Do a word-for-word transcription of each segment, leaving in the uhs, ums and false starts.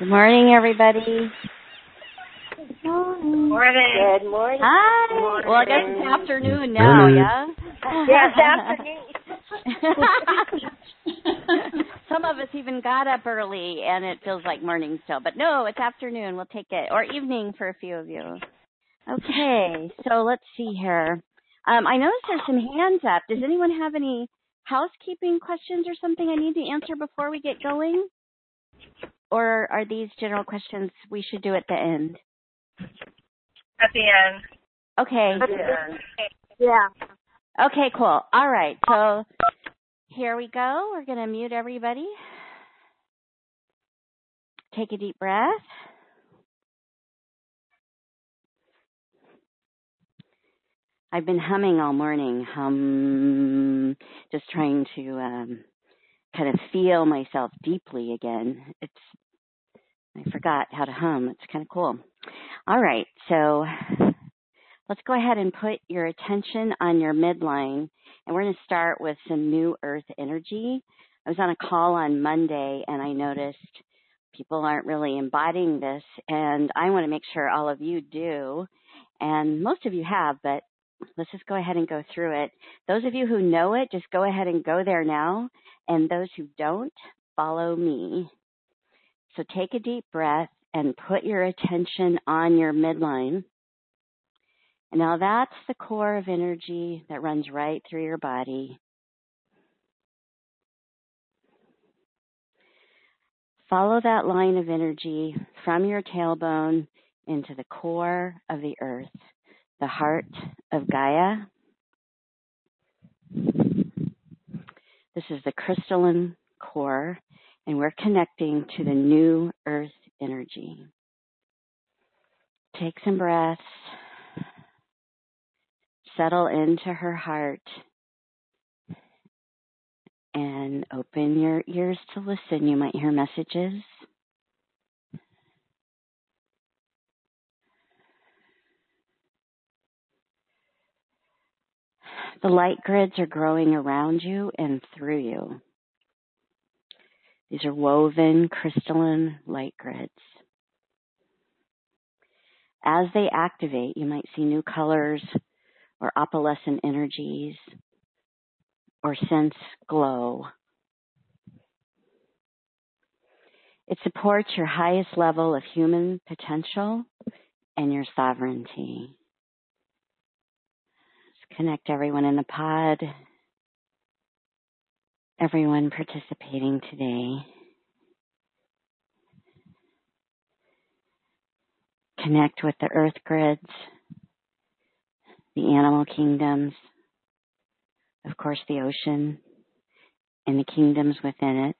Good morning, everybody. Good morning. Morning. Good morning. Hi. Good morning. Well, I guess it's afternoon now, yeah? Yes, afternoon. Some of us even got up early, and it feels like morning still. But no, it's afternoon. We'll take it. Or evening for a few of you. Okay, so let's see here. Um, I noticed there's some hands up. Does anyone have any housekeeping questions or something I need to answer before we get going? Or are these general questions we should do at the end? At the end. Okay. At the end. Yeah. Okay, cool. All right. So here we go. We're going to mute everybody. Take a deep breath. I've been humming all morning, hum, just trying to um, kind of feel myself deeply again. It's I forgot how to hum. It's kind of cool. All right, so let's go ahead and put your attention on your midline, and we're going to start with some new earth energy. I was on a call on Monday, and I noticed people aren't really embodying this, and I want to make sure all of you do, and most of you have, but let's just go ahead and go through it. Those of you who know it, just go ahead and go there now, and those who don't, follow me. So take a deep breath and put your attention on your midline. And now that's the core of energy that runs right through your body. Follow that line of energy from your tailbone into the core of the earth, the heart of Gaia. This is the crystalline core, and we're connecting to the new earth energy. Take some breaths. Settle into her heart. And open your ears to listen. You might hear messages. The light grids are growing around you and through you. These are woven crystalline light grids. As they activate, you might see new colors or opalescent energies or sense glow. It supports your highest level of human potential and your sovereignty. Let's connect everyone in the pod, everyone participating today. Connect with the earth grids, the animal kingdoms, of course the ocean, and the kingdoms within it.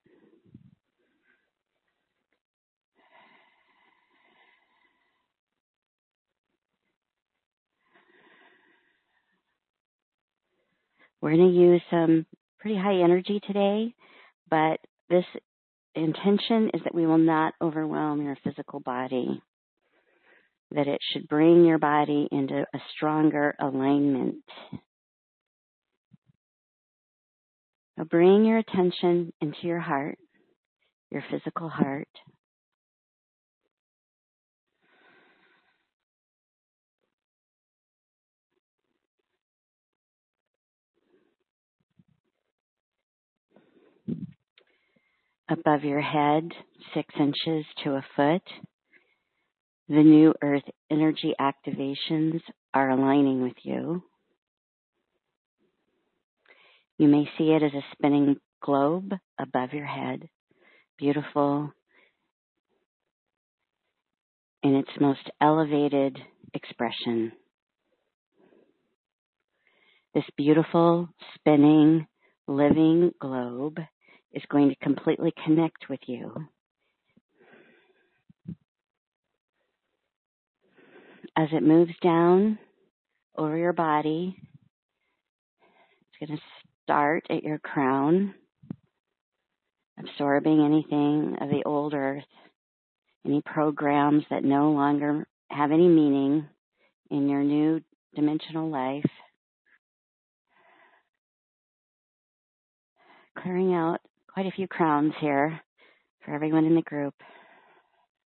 We're going to use some pretty high energy today, but this intention is that we will not overwhelm your physical body, that it should bring your body into a stronger alignment. So bring your attention into your heart, your physical heart. Above your head, six inches to a foot, the new earth energy activations are aligning with you. You may see it as a spinning globe above your head, beautiful in its most elevated expression. This beautiful, spinning, living globe is going to completely connect with you. As it moves down over your body, it's going to start at your crown, absorbing anything of the old earth, any programs that no longer have any meaning in your new dimensional life. Clearing out quite a few crowns here for everyone in the group.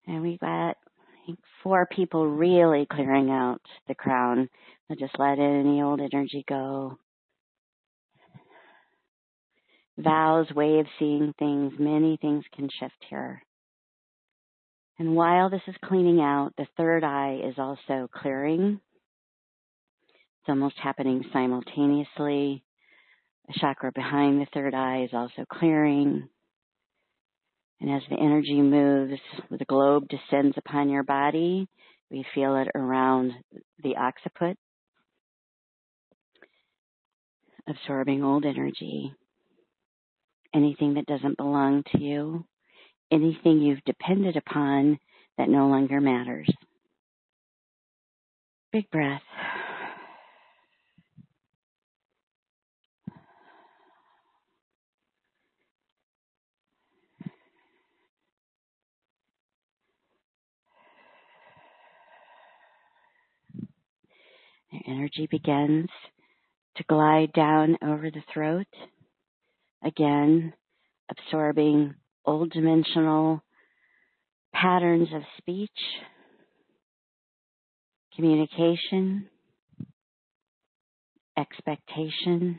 And we got I think, four people really clearing out the crown. They'll just let any old energy go. Vows, way of seeing things, many things can shift here. And while this is cleaning out, the third eye is also clearing. It's almost happening simultaneously. The chakra behind the third eye is also clearing. And as the energy moves, the globe descends upon your body. We feel it around the occiput, absorbing old energy. Anything that doesn't belong to you, anything you've depended upon that no longer matters. Big breath. The energy begins to glide down over the throat, again absorbing old dimensional patterns of speech, communication, expectation,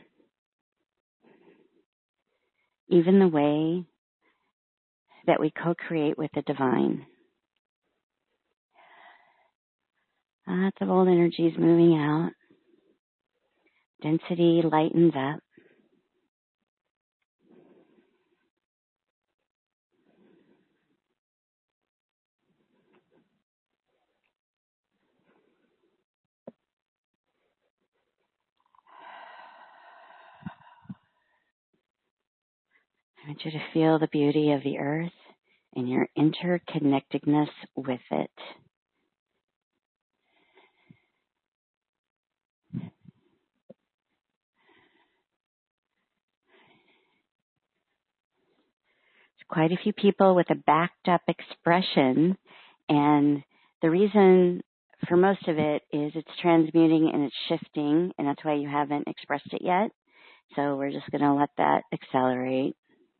even the way that we co-create with the divine. Lots of old energies moving out. Density lightens up. I want you to feel the beauty of the earth and your interconnectedness with it. Quite a few people with a backed up expression, and the reason for most of it is it's transmuting and it's shifting, and that's why you haven't expressed it yet. So we're just going to let that accelerate.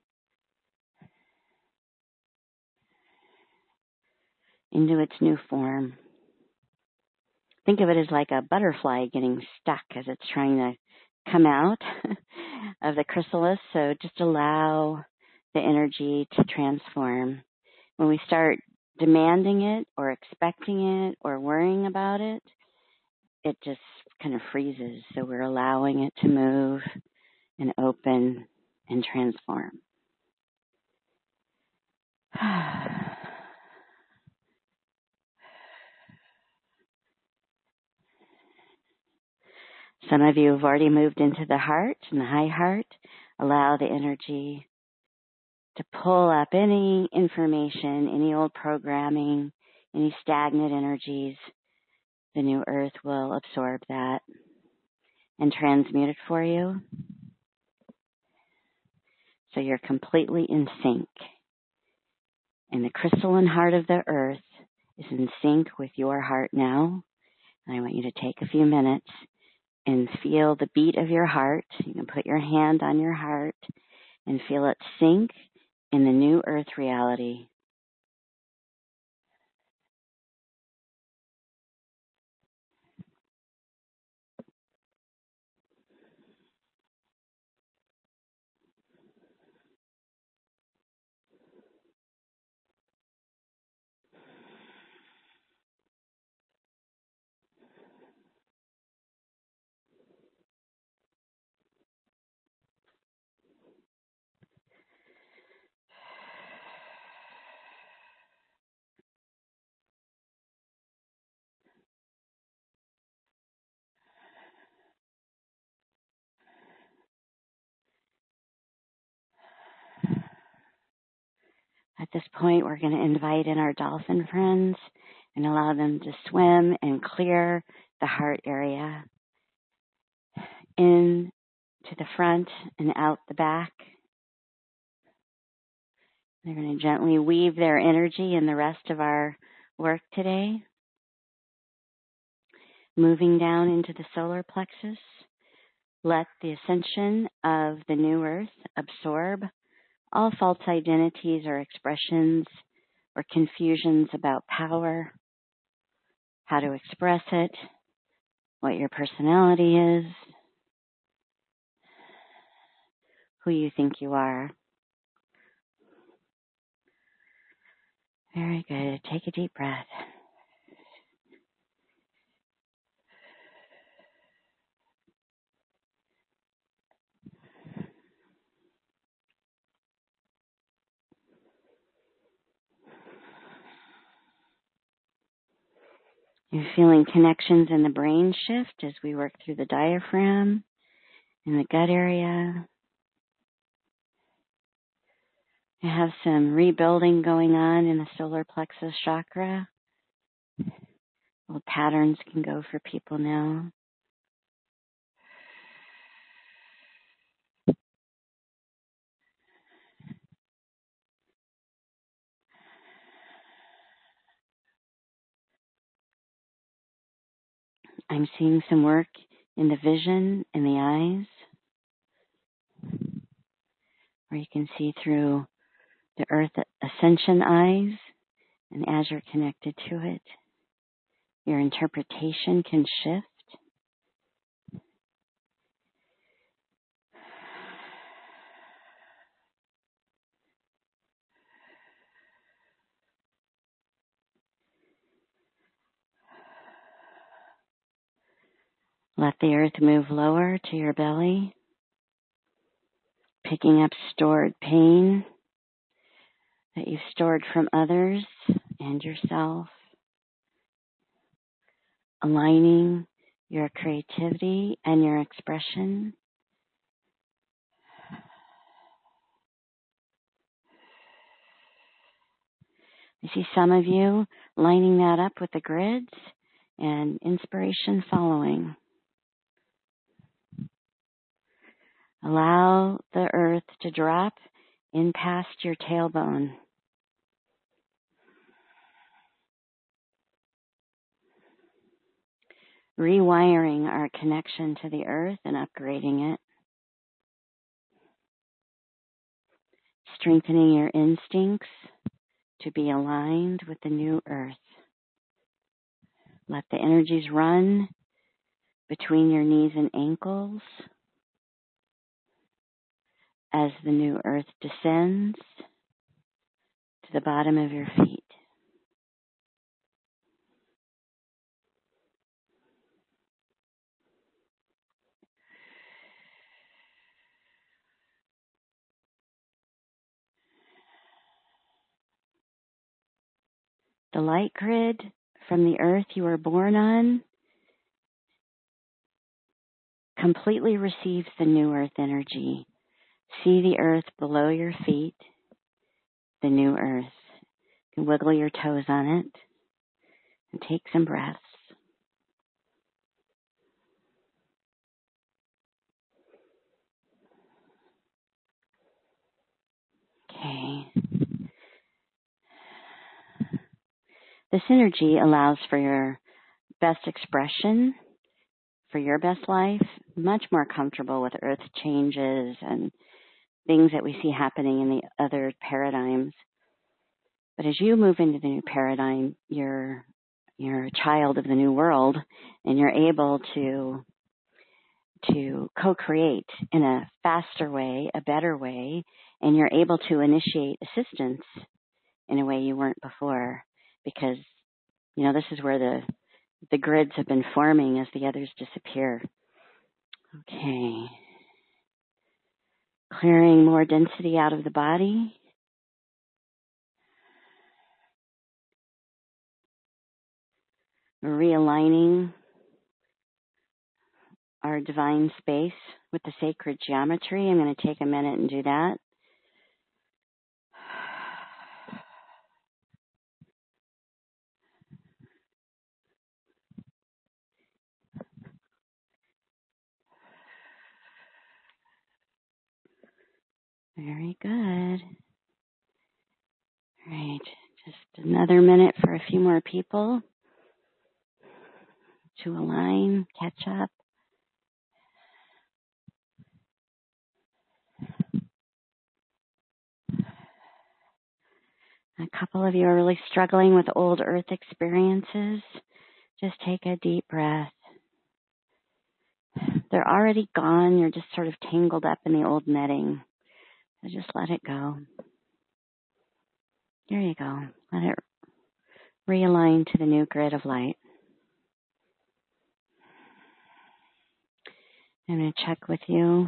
Into its new form. Think of it as like a butterfly getting stuck as it's trying to come out of the chrysalis. So just allow the energy to transform. When we start demanding it or expecting it or worrying about it, it just kind of freezes. So we're allowing it to move and open and transform. Some of you have already moved into the heart and the high heart. Allow the energy to pull up any information, any old programming, any stagnant energies. The new earth will absorb that and transmute it for you. So you're completely in sync. And the crystalline heart of the earth is in sync with your heart now. And I want you to take a few minutes and feel the beat of your heart. You can put your hand on your heart and feel it sink in the new earth reality. At this point, we're going to invite in our dolphin friends and allow them to swim and clear the heart area in to the front and out the back. They're going to gently weave their energy in the rest of our work today. Moving down into the solar plexus, let the ascension of the new earth absorb all false identities or expressions or confusions about power, how to express it, what your personality is, who you think you are. Very good. Take a deep breath. You're feeling connections in the brain shift as we work through the diaphragm, in the gut area. You have some rebuilding going on in the solar plexus chakra. Little patterns can go for people now. I'm seeing some work in the vision in the eyes, where you can see through the earth ascension eyes, and as you're connected to it, your interpretation can shift. Let the earth move lower to your belly, picking up stored pain that you've stored from others and yourself, aligning your creativity and your expression. I see some of you lining that up with the grids and inspiration following. Allow the earth to drop in past your tailbone. Rewiring our connection to the earth and upgrading it. Strengthening your instincts to be aligned with the new earth. Let the energies run between your knees and ankles as the new earth descends to the bottom of your feet. The light grid from the earth you were born on completely receives the new earth energy. See the earth below your feet, the new earth. You can wiggle your toes on it and take some breaths. Okay. This energy allows for your best expression, for your best life, much more comfortable with earth changes and things that we see happening in the other paradigms. But as you move into the new paradigm, you're you're a child of the new world, and you're able to to co-create in a faster way, a better way, and you're able to initiate assistance in a way you weren't before, because you know this is where the the grids have been forming as the others disappear. Okay. Clearing more density out of the body. Realigning our divine space with the sacred geometry. I'm going to take a minute and do that. Very good. All right, just another minute for a few more people to align, catch up. A couple of you are really struggling with old earth experiences. Just take a deep breath. They're already gone. You're just sort of tangled up in the old netting. So just let it go. There you go. Let it realign to the new grid of light. I'm going to check with you.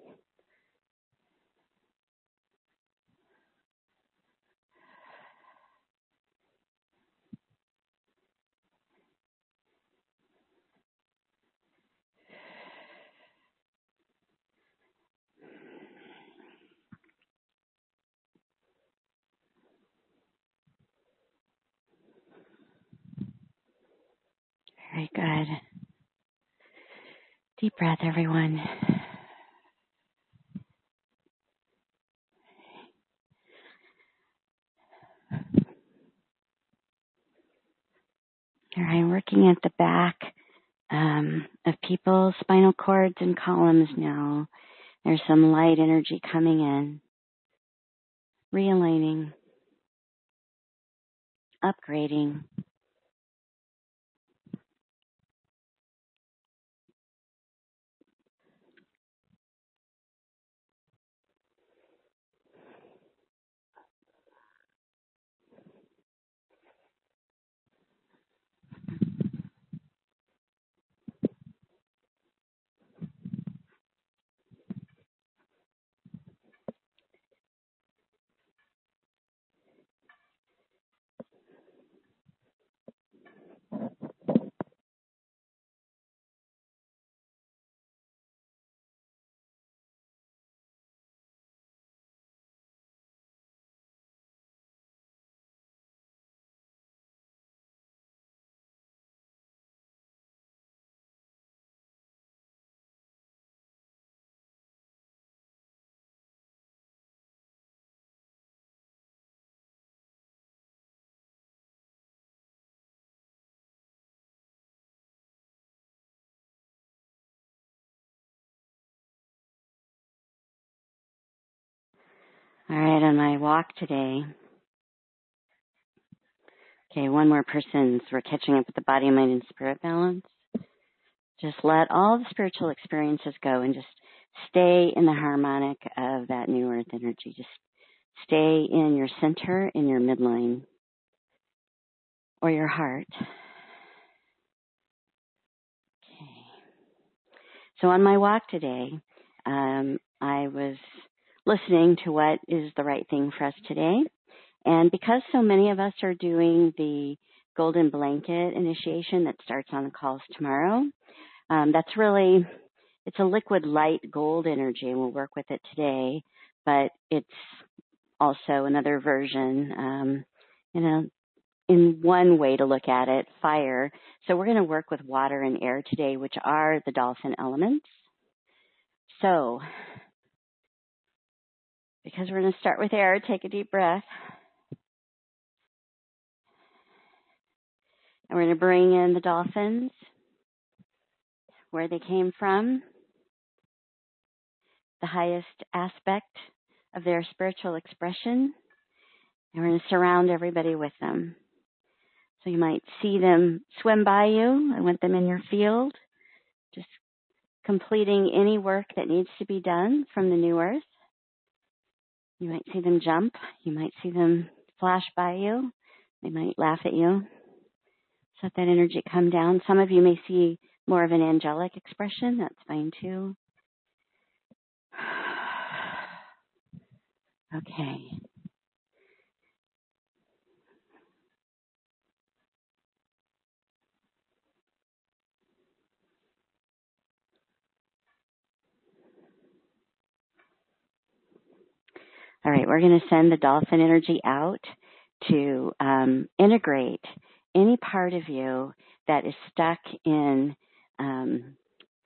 Very good. Deep breath, everyone. All right, working at the back um, of people's spinal cords and columns now. There's some light energy coming in, realigning, upgrading. All right, on my walk today, okay, one more person, so we're catching up with the body, mind, and spirit balance. Just let all the spiritual experiences go and just stay in the harmonic of that new earth energy. Just stay in your center, in your midline, or your heart. Okay. So on my walk today, um, I was listening to what is the right thing for us today. And because so many of us are doing the golden blanket initiation that starts on the calls tomorrow, um, that's really, it's a liquid light gold energy, and we'll work with it today, but it's also another version, um, you know, in one way to look at it, fire. So we're going to work with water and air today, which are the dolphin elements. So, because we're going to start with air, take a deep breath. And we're going to bring in the dolphins, where they came from, the highest aspect of their spiritual expression. And we're going to surround everybody with them. So you might see them swim by you. I want them in your field, just completing any work that needs to be done from the new earth. You might see them jump. You might see them flash by you. They might laugh at you. Just let that energy come down. Some of you may see more of an angelic expression. That's fine too. Okay. All right, we're going to send the dolphin energy out to um, integrate any part of you that is stuck in um,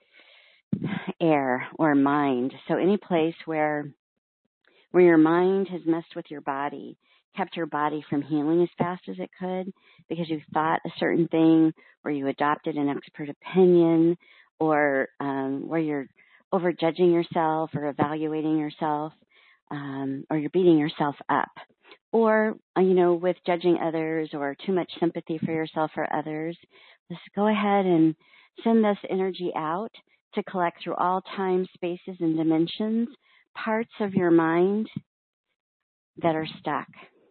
air or mind. So any place where where your mind has messed with your body, kept your body from healing as fast as it could because you thought a certain thing, or you adopted an expert opinion, or um, where you're overjudging yourself or evaluating yourself, um, or you're beating yourself up. or, uh, you know, with judging others or too much sympathy for yourself or others, just go ahead and send this energy out to collect through all time, spaces, and dimensions, parts of your mind that are stuck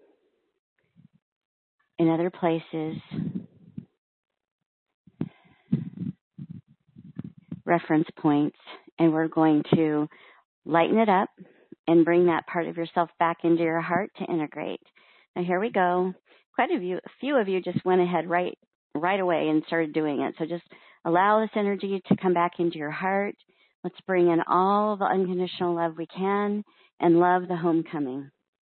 in other places, reference points, and we're going to lighten it up and bring that part of yourself back into your heart to integrate. Now here we go. Quite a few, a few of you just went ahead right right away and started doing it. So just allow this energy to come back into your heart. Let's bring in all the unconditional love we can and love the homecoming.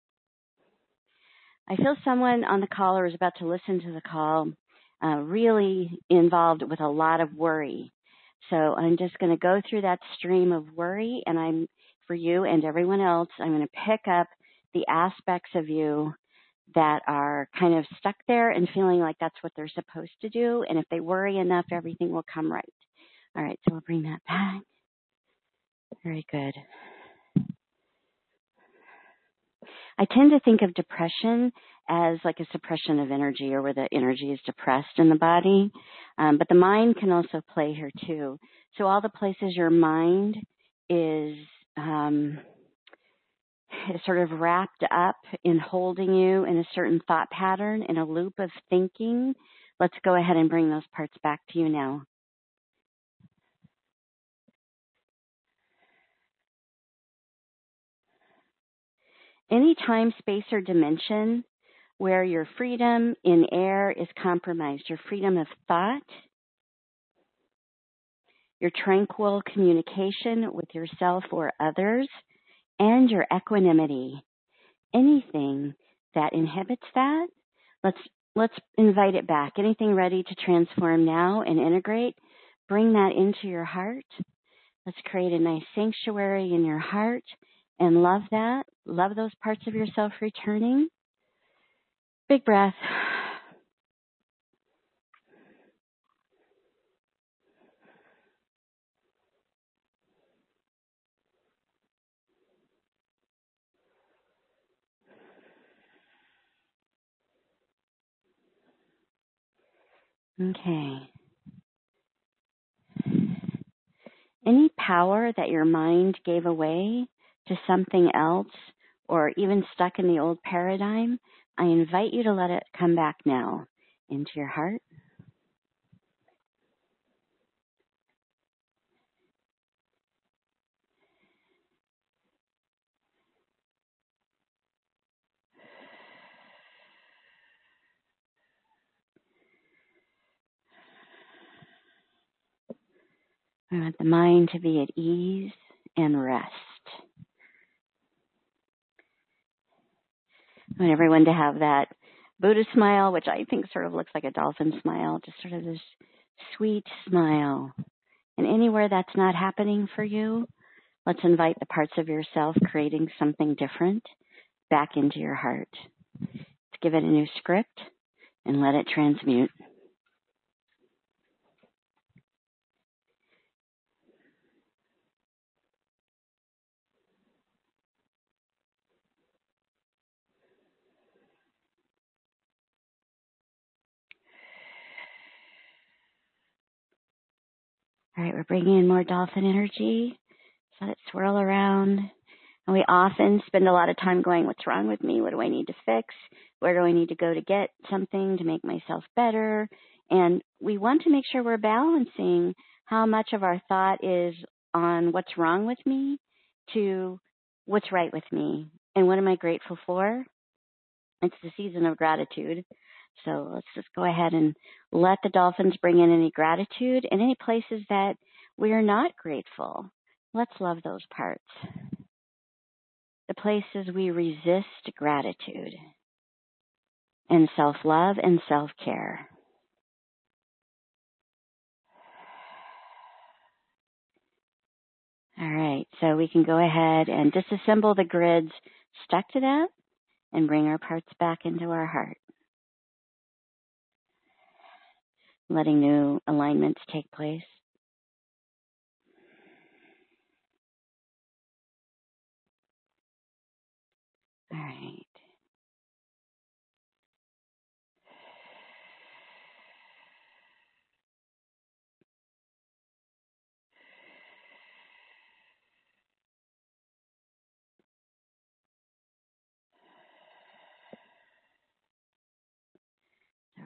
I feel someone on the call or is about to listen to the call uh, really involved with a lot of worry. So I'm just going to go through that stream of worry, and I'm, for you and everyone else, I'm going to pick up the aspects of you that are kind of stuck there and feeling like that's what they're supposed to do. And if they worry enough, everything will come right. All right, so we'll bring that back. Very good. I tend to think of depression as like a suppression of energy, or where the energy is depressed in the body. Um, but the mind can also play here too. So all the places your mind is, um, is sort of wrapped up in holding you in a certain thought pattern, in a loop of thinking, let's go ahead and bring those parts back to you now. Any time, space, or dimension where your freedom in air is compromised, your freedom of thought, your tranquil communication with yourself or others, and your equanimity, anything that inhibits that, let's let's invite it back. Anything ready to transform now and integrate, bring that into your heart. Let's create a nice sanctuary in your heart and love that. Love those parts of yourself returning. Big breath. Okay. Any power that your mind gave away to something else, or even stuck in the old paradigm, I invite you to let it come back now into your heart. I want the mind to be at ease and rest. I want everyone to have that Buddha smile, which I think sort of looks like a dolphin smile, just sort of this sweet smile. And anywhere that's not happening for you, let's invite the parts of yourself creating something different back into your heart. Let's give it a new script and let it transmute. All right, we're bringing in more dolphin energy. So let it swirl around. And we often spend a lot of time going, what's wrong with me? What do I need to fix? Where do I need to go to get something to make myself better? And we want to make sure we're balancing how much of our thought is on what's wrong with me to what's right with me. And what am I grateful for? It's the season of gratitude. So let's just go ahead and let the dolphins bring in any gratitude, and any places that we are not grateful. Let's love those parts. The places we resist gratitude and self-love and self-care. All right, so we can go ahead and disassemble the grids stuck to that and bring our parts back into our heart. Letting new alignments take place. All right.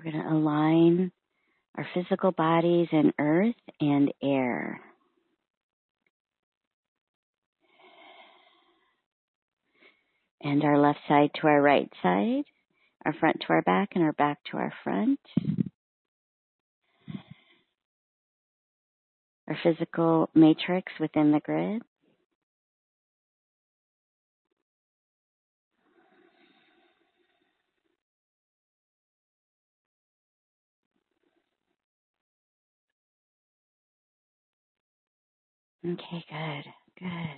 We're going to align our physical bodies in earth and air. And our left side to our right side, our front to our back, and our back to our front. Our physical matrix within the grid. Okay, good, good.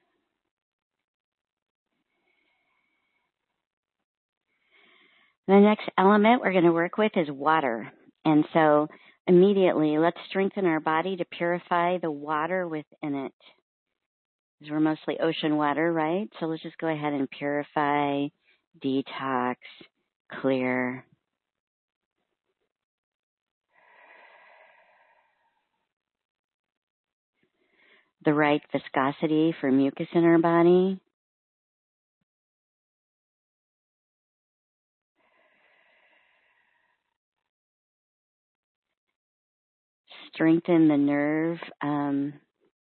The next element we're going to work with is water. And so immediately, let's strengthen our body to purify the water within it. Because we're mostly ocean water, right? So let's just go ahead and purify, detox, clear. The right viscosity for mucus in our body. Strengthen the nerve, um,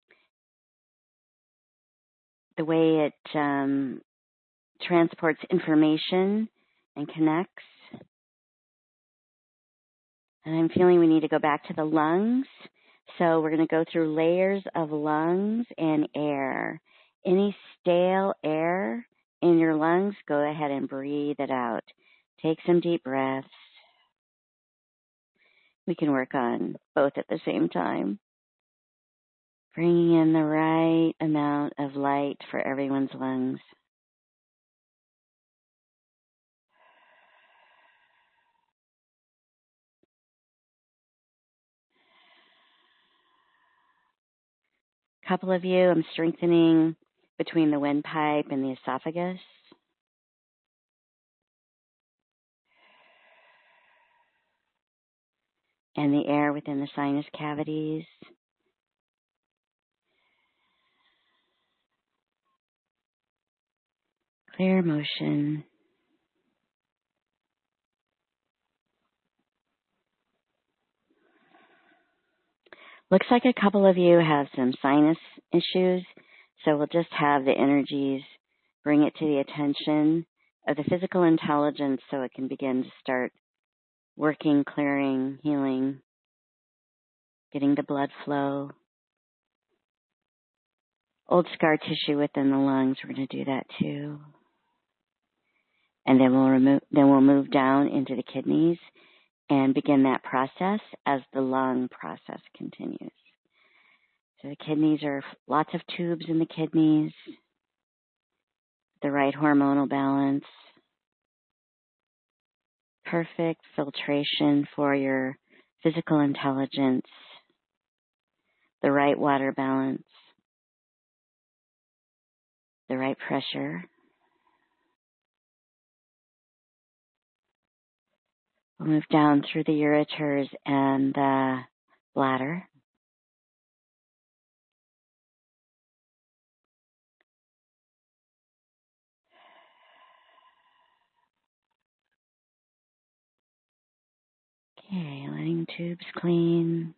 the way it um, transports information and connects. And I'm feeling we need to go back to the lungs. So we're going to go through layers of lungs and air. Any stale air in your lungs, go ahead and breathe it out. Take some deep breaths. We can work on both at the same time. Bringing in the right amount of light for everyone's lungs. A couple of you, I'm strengthening between the windpipe and the esophagus. And the air within the sinus cavities. Clear motion. Looks like a couple of you have some sinus issues, so we'll just have the energies bring it to the attention of the physical intelligence so it can begin to start working, clearing, healing, getting the blood flow. Old scar tissue within the lungs, we're going to do that too. And then we'll remove, then we'll move down into the kidneys and begin that process as the lung process continues. So the kidneys are lots of tubes in the kidneys, the right hormonal balance, perfect filtration for your physical intelligence, the right water balance, the right pressure. We'll move down through the ureters and the bladder. Okay, letting tubes clean.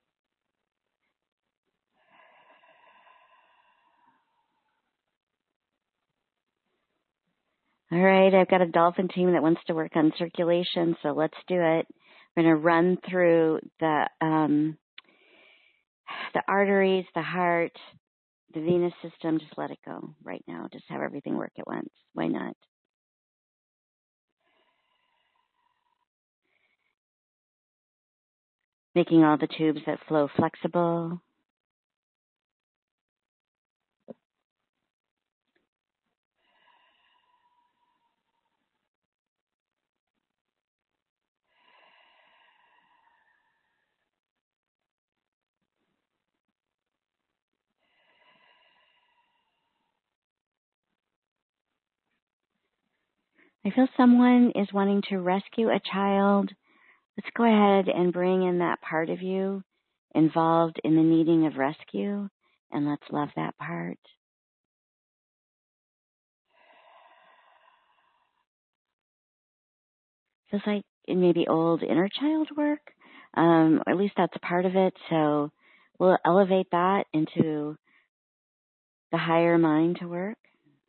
All right, I've got a dolphin team that wants to work on circulation, so let's do it. We're going to run through the um, the arteries, the heart, the venous system. Just let it go right now. Just have everything work at once. Why not? Making all the tubes that flow flexible. I feel someone is wanting to rescue a child. Let's go ahead and bring in that part of you involved in the needing of rescue, and let's love that part. Feels like maybe old inner child work, um, or at least that's a part of it. So we'll elevate that into the higher mind to work.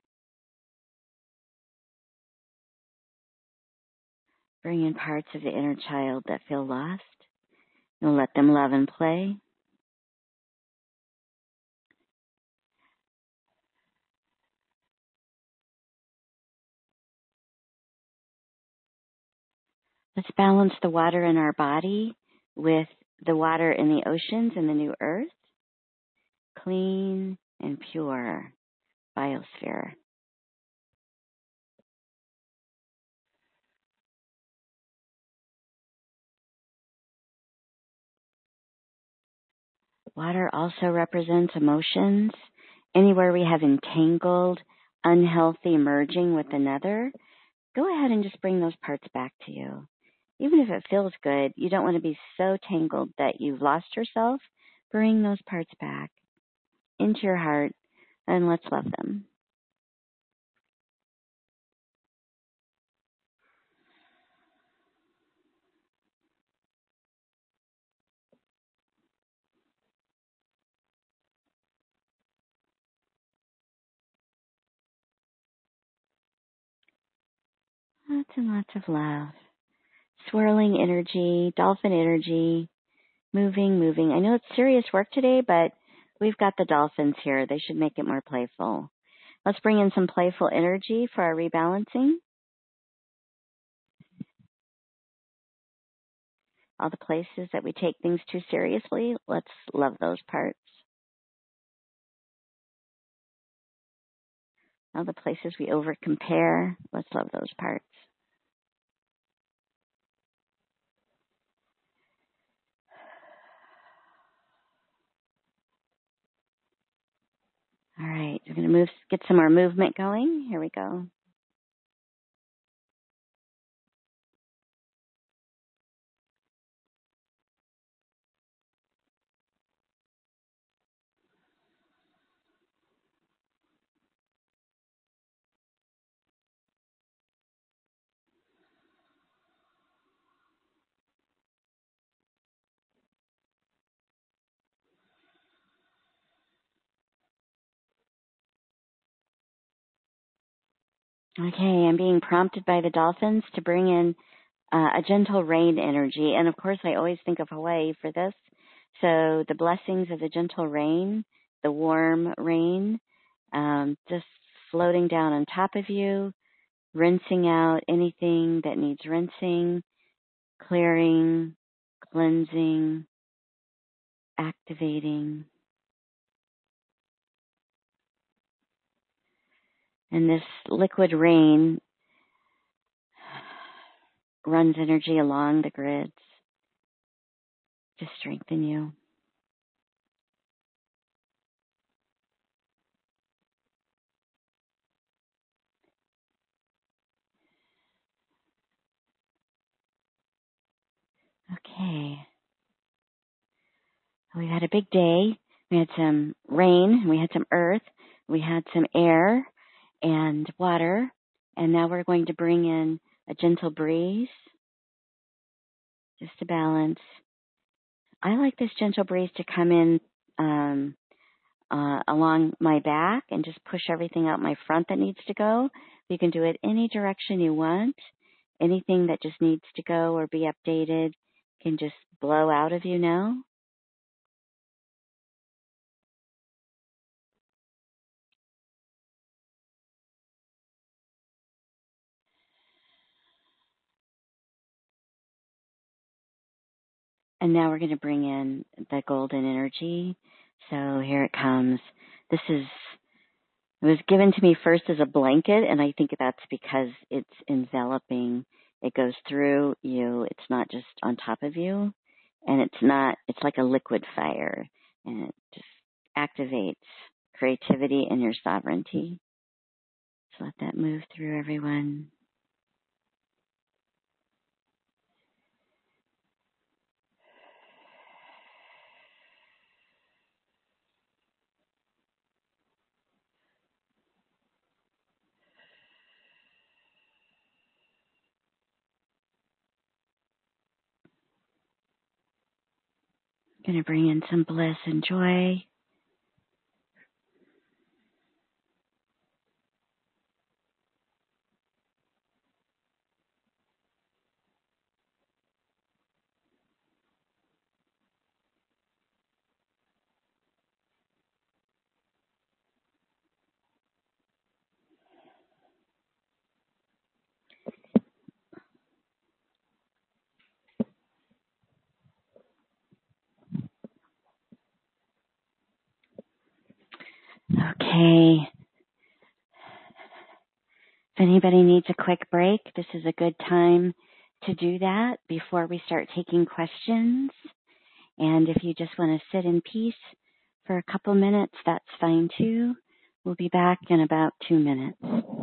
Bring in parts of the inner child that feel lost. And let them love and play. Let's balance the water in our body with the water in the oceans and the new earth. Clean and pure biosphere. Water also represents emotions. Anywhere we have entangled, unhealthy merging with another, go ahead and just bring those parts back to you. Even if it feels good, you don't want to be so tangled that you've lost yourself. Bring those parts back into your heart and let's love them. Lots and lots of love. Swirling energy, dolphin energy, moving, moving. I know it's serious work today, but we've got the dolphins here. They should make it more playful. Let's bring in some playful energy for our rebalancing. All the places that we take things too seriously, let's love those parts. All the places we over compare, let's love those parts. All right, we're going to move, get some more movement going. Here we go. Okay, I'm being prompted by the dolphins to bring in uh, a gentle rain energy. And of course, I always think of Hawaii for this. So the blessings of the gentle rain, the warm rain, um, just floating down on top of you, rinsing out anything that needs rinsing, clearing, cleansing, activating. And this liquid rain runs energy along the grids to strengthen you. Okay. We had a big day. We had some rain, we had some earth, we had some air and water, and now we're going to bring in a gentle breeze just to balance. I like this gentle breeze to come in um, uh, along my back and just push everything out my front that needs to go. You can do it any direction you want. Anything that just needs to go or be updated can just blow out of you now. And now we're going to bring in the golden energy. So here it comes. This is, it was given to me first as a blanket, and I think that's because it's enveloping. It goes through you. It's not just on top of you. And it's not, it's like a liquid fire. And it just activates creativity and your sovereignty. So let that move through everyone. Going to bring in some bliss and joy. Okay. If anybody needs a quick break, this is a good time to do that before we start taking questions. And if you just want to sit in peace for a couple minutes, that's fine too. We'll be back in about two minutes.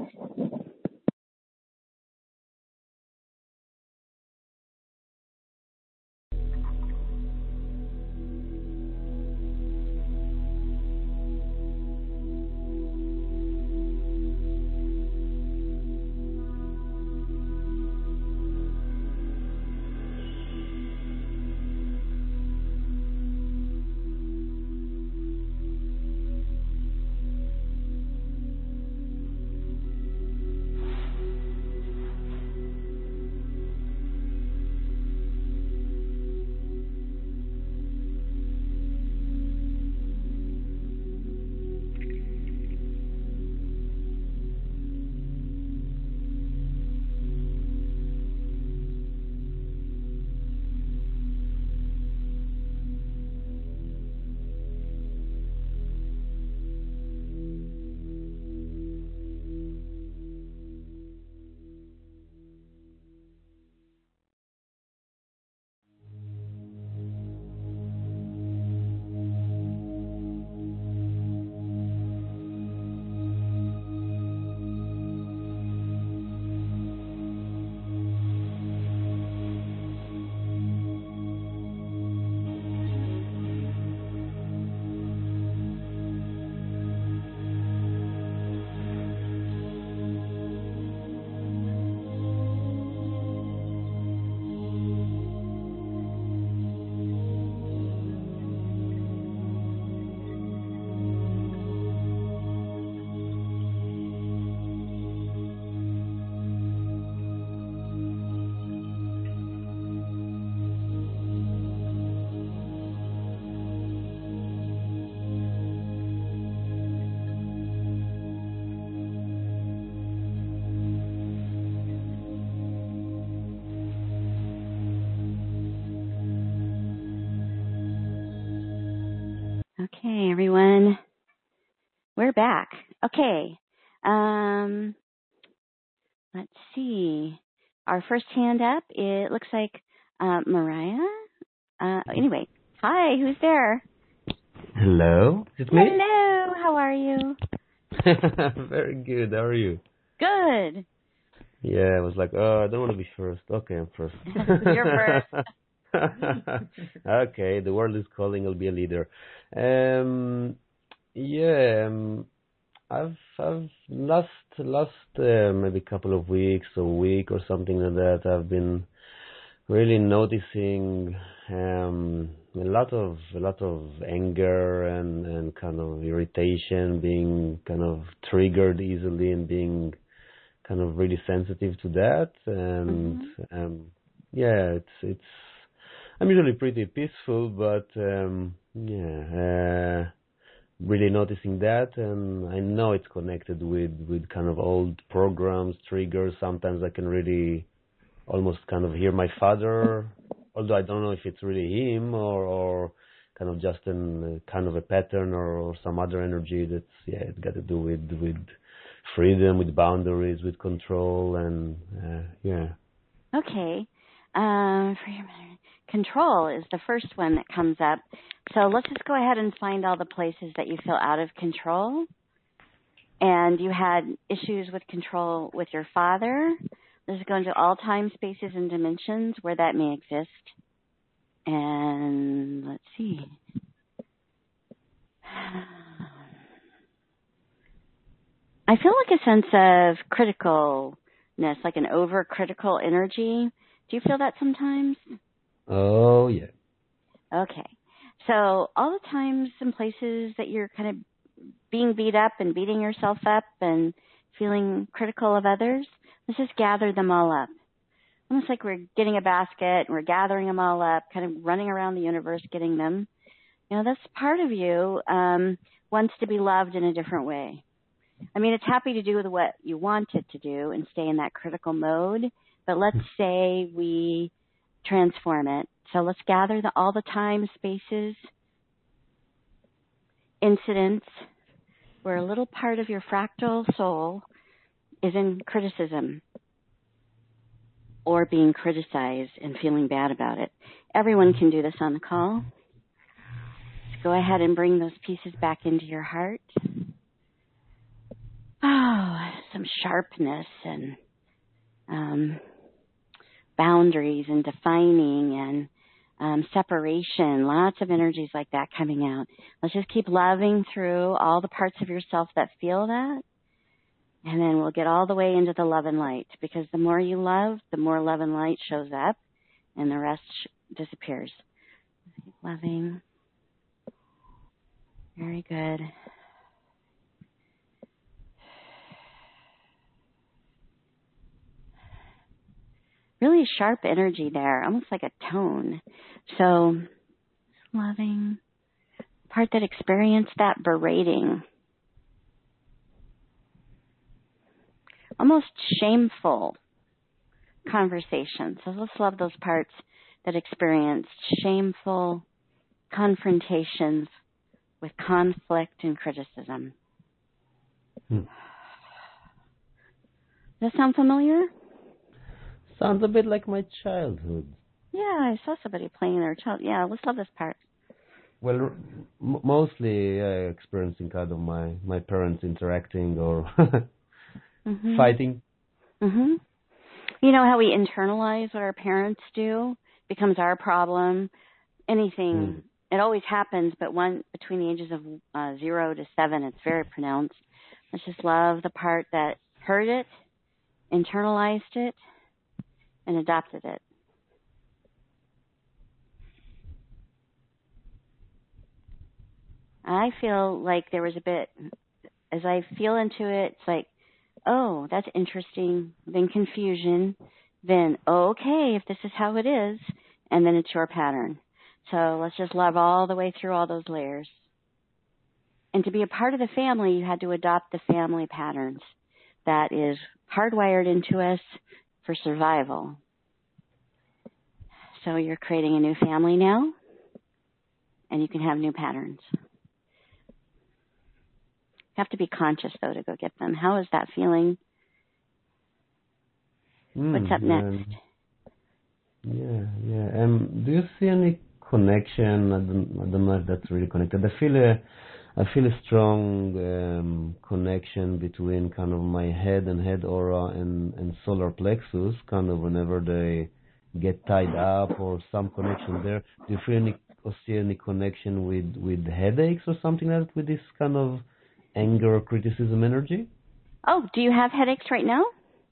Okay, everyone, we're back. Okay, um, let's see. Our first hand up, it looks like uh, Mariah. Uh, anyway, hi, who's there? Hello, is it me? Hello, how are you? Very good, how are you? Good. Yeah, I was like, oh, I don't want to be first. Okay, I'm first. You're first. Okay, the world is calling, I'll be a leader. Um, yeah, um, I've, I've last, last uh, maybe couple of weeks or week or something like that, I've been really noticing um, a lot of a lot of anger and, and kind of irritation, being kind of triggered easily and being kind of really sensitive to that. And mm-hmm. um, yeah, it's it's I'm usually pretty peaceful, but um, yeah, uh, really noticing that, and I know it's connected with with kind of old programs, triggers. Sometimes I can really almost kind of hear my father, although I don't know if it's really him or, or kind of just an uh, kind of a pattern or, or some other energy that's, yeah, it's got to do with, with freedom, with boundaries, with control, and uh, yeah. Okay. Um, freedom, control is the first one that comes up. So let's just go ahead and find all the places that you feel out of control. And you had issues with control with your father. This is going to all time, spaces, and dimensions where that may exist. And let's see. I feel like a sense of criticalness, like an overcritical energy. Do you feel that sometimes? Oh, yeah. Okay. So all the times and places that you're kind of being beat up and beating yourself up and feeling critical of others, let's just gather them all up. Almost like we're getting a basket and we're gathering them all up, kind of running around the universe getting them. You know, that's part of you um, wants to be loved in a different way. I mean, it's happy to do with what you want it to do and stay in that critical mode, but let's say we transform it. So let's gather the, all the time, spaces, incidents where a little part of your fractal soul is in criticism or being criticized and feeling bad about it. Everyone can do this on the call. So go ahead and bring those pieces back into your heart. Oh, some sharpness and um, boundaries and defining and um, separation, lots of energies like that coming out. Let's just keep loving through all the parts of yourself that feel that. And then we'll get all the way into the love and light, because the more you love, the more love and light shows up, and the rest disappears. Loving. Very good. Really sharp energy there, almost like a tone. So, loving. Part that experienced that berating. Almost shameful conversations. So let's love those parts that experienced shameful confrontations with conflict and criticism. Hmm. Does that sound familiar? Sounds a bit like my childhood. Yeah, I saw somebody playing their child. Yeah, let's love this part. Well, m- mostly uh, experiencing kind of my, my parents interacting or mm-hmm. fighting. Mm-hmm. You know how we internalize what our parents do becomes our problem. Anything, mm. It always happens, but one between the ages of uh, zero to seven, it's very pronounced. Let's just love the part that heard it, internalized it, and adopted it. I feel like there was a bit, as I feel into it, it's like, oh, that's interesting, then confusion, then, oh, okay, if this is how it is, and then it's your pattern. So let's just love all the way through all those layers. And to be a part of the family, you had to adopt the family patterns. That is hardwired into us for survival. So you're creating a new family now, and you can have new patterns. You have to be conscious, though, to go get them. How is that feeling? Mm, What's up next? Yeah, yeah. Um, do you see any connection? I don't, I don't know if that's really connected. I feel a, I feel a strong um, connection between kind of my head and head aura and, and solar plexus, kind of whenever they get tied up or some connection there. Do you feel any or see any connection with, with headaches or something like that with this kind of anger or criticism energy? Oh, do you have headaches right now?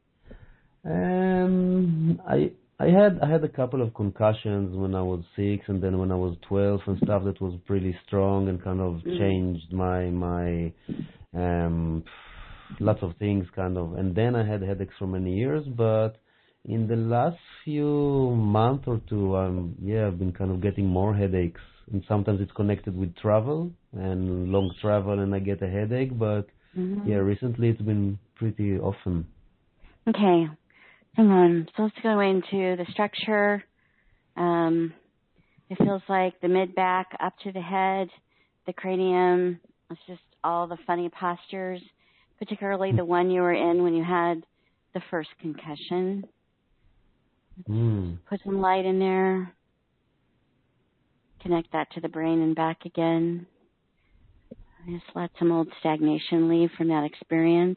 Um, I I had I had a couple of concussions when I was six, and then when I was twelve and stuff that was pretty strong and kind of mm. changed my my um lots of things kind of. And then I had headaches for many years, but in the last few month or two, um yeah, I've been kind of getting more headaches, and sometimes it's connected with travel and long travel, and I get a headache. But mm-hmm. yeah, recently it's been pretty often. Okay. Hang on. So let's go into the structure. Um, it feels like the mid-back up to the head, the cranium. It's just all the funny postures, particularly the one you were in when you had the first concussion. Mm. Put some light in there. Connect that to the brain and back again. Just let some old stagnation leave from that experience.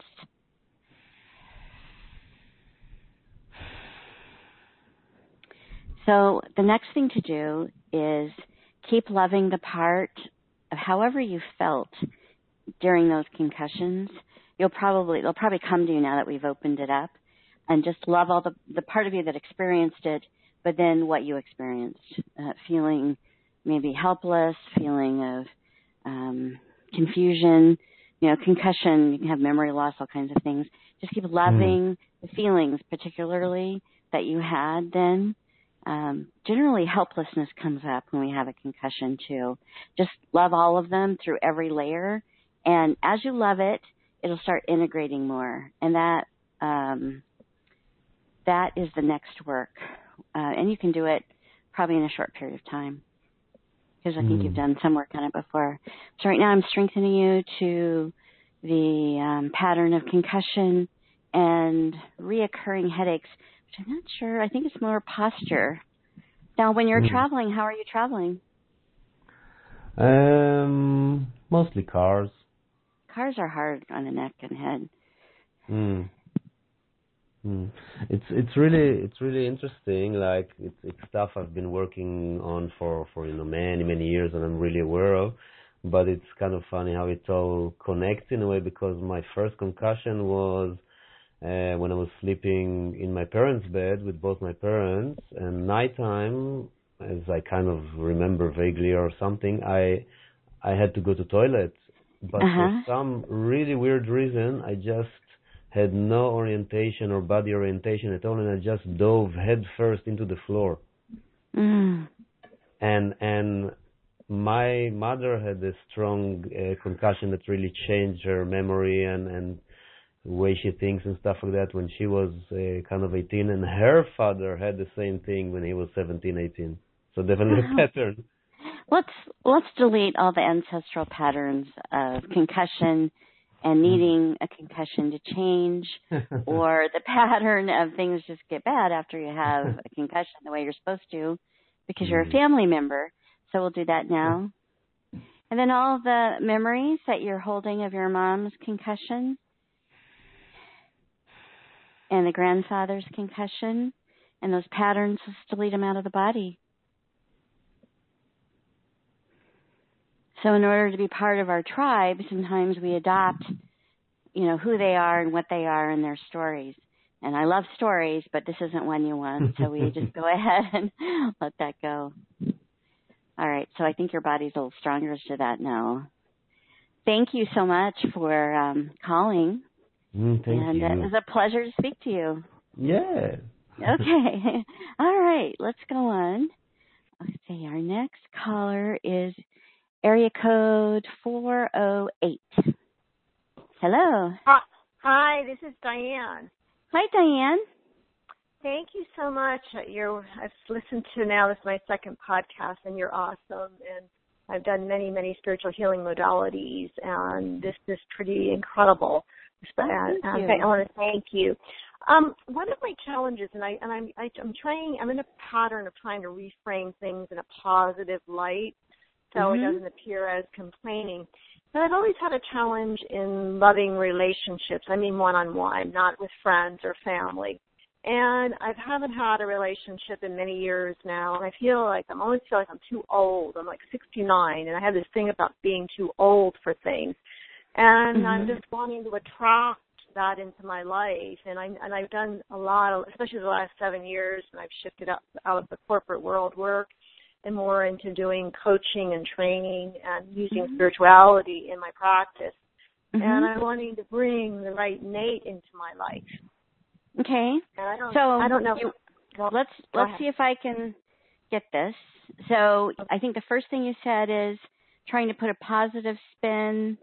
So the next thing to do is keep loving the part of however you felt during those concussions. You'll probably, they'll probably come to you now that we've opened it up, and just love all the, the part of you that experienced it, but then what you experienced, uh, feeling maybe helpless, feeling of um, confusion, you know, concussion, you can have memory loss, all kinds of things. Just keep loving mm. the feelings, particularly that you had then. Um, generally, helplessness comes up when we have a concussion, too. Just love all of them through every layer. And as you love it, it'll start integrating more. And that um, that is the next work. Uh, and you can do it probably in a short period of time, because I think mm. you've done some work on it before. So right now I'm strengthening you to the um, pattern of concussion and reoccurring headaches, which I'm not sure. I think it's more posture. Now, when you're mm. traveling, how are you traveling? Um, mostly cars. Cars are hard on the neck and head. Mm. Mm. It's it's really it's really interesting. Like it's it's stuff I've been working on for, for you know many many years, and I'm really aware of. But it's kind of funny how it all connects in a way, because my first concussion was uh, when I was sleeping in my parents' bed with both my parents, and nighttime, as I kind of remember vaguely or something, I I had to go to toilet, but uh-huh. for some really weird reason, I just had no orientation or body orientation at all, and I just dove head first into the floor. Mm. And and my mother had a strong uh, concussion that really changed her memory and, and the way she thinks and stuff like that when she was uh, kind of eighteen, and her father had the same thing when he was seventeen, eighteen. So definitely wow. a pattern. Let's let's delete all the ancestral patterns of concussion and needing a concussion to change, or the pattern of things just get bad after you have a concussion the way you're supposed to, because you're a family member. So we'll do that now. And then all the memories that you're holding of your mom's concussion and the grandfather's concussion, and those patterns, let's delete them out of the body. So in order to be part of our tribe, sometimes we adopt, you know, who they are and what they are and their stories. And I love stories, but this isn't one you want, so we just go ahead and let that go. All right, so I think your body's a little stronger to that now. Thank you so much for um, calling. Mm, thank and you. And uh, it was a pleasure to speak to you. Yeah. Okay. All right, let's go on. Let's see, our next caller is area code four oh eight. Hello. Hi, hi, this is Diane. Hi, Diane. Thank you so much. You're, I've listened to now, this is my second podcast, and you're awesome. And I've done many, many spiritual healing modalities, and this is pretty incredible. Oh, and, thank and I want to thank you. Um, one of my challenges, and, I, and I'm, I, I'm trying, I'm in a pattern of trying to reframe things in a positive light so mm-hmm. it doesn't appear as complaining. But I've always had a challenge in loving relationships. I mean one-on-one, not with friends or family. And I haven't had a relationship in many years now, and I feel like I'm always feel like I'm too old. I'm like sixty-nine, and I have this thing about being too old for things. And mm-hmm. I'm just wanting to attract that into my life. And I and I've done a lot of, especially the last seven years, and I've shifted up out of the corporate world work and more into doing coaching and training and using mm-hmm. spirituality in my practice. Mm-hmm. And I'm wanting to bring the right mate into my life. Okay. And I don't, so I don't know. You, well, let's let's see if I can get this. So I think the first thing you said is trying to put a positive spin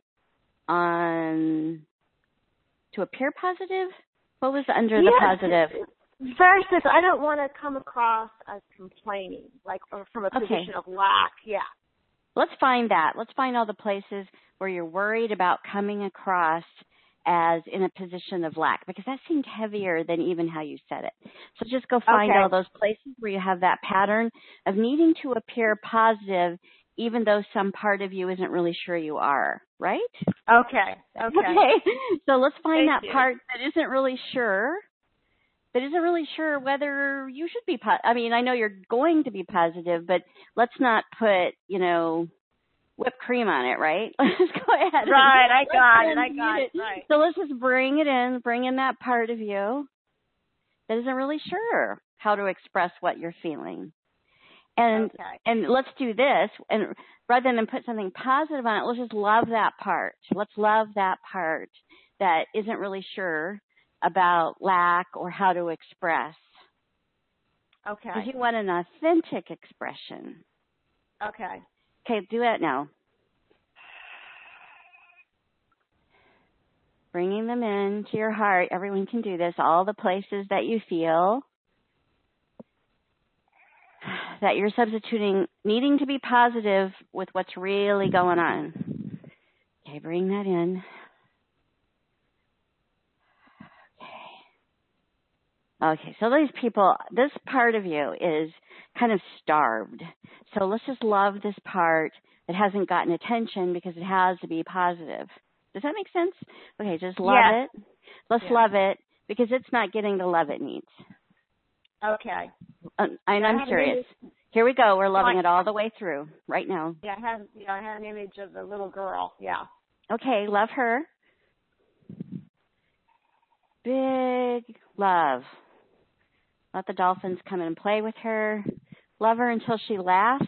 on to appear positive. What was under yes. the positive? Versus, I don't want to come across as complaining, like or from a position okay. of lack. Yeah. Let's find that. Let's find all the places where you're worried about coming across as in a position of lack, because that seemed heavier than even how you said it. So just go find okay. all those places where you have that pattern of needing to appear positive, even though some part of you isn't really sure you are, right? Okay. Okay. Okay. So let's find Thank that you. part that isn't really sure, that isn't really sure whether you should be, po- I mean, I know you're going to be positive, but let's not put, you know, whipped cream on it, right? Let's go ahead. Right, I got it, I got it, right. So let's just bring it in, bring in that part of you that isn't really sure how to express what you're feeling. And okay. and let's do this. And rather than put something positive on it, let's just love that part. Let's love that part that isn't really sure about lack or how to express. Okay. Because you want an authentic expression. Okay. Okay, do it now. Bringing them in to your heart. Everyone can do this. All the places that you feel that you're substituting needing to be positive with what's really going on. Okay, bring that in. Okay. Okay, so these people, this part of you is kind of starved. So let's just love this part that hasn't gotten attention because it has to be positive. Does that make sense? Okay, just love yes. it. Let's yes. love it because it's not getting the love it needs. Okay. Uh, and I'm serious. Here we go. We're loving it all the way through right now. Yeah, I have, yeah, I have an image of the little girl. Yeah. Okay, love her. Big love. Let the dolphins come in and play with her. Love her until she laughs.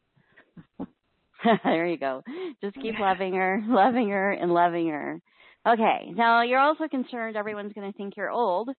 There you go. Just keep loving her, loving her, and loving her. Okay, now you're also concerned everyone's going to think you're old.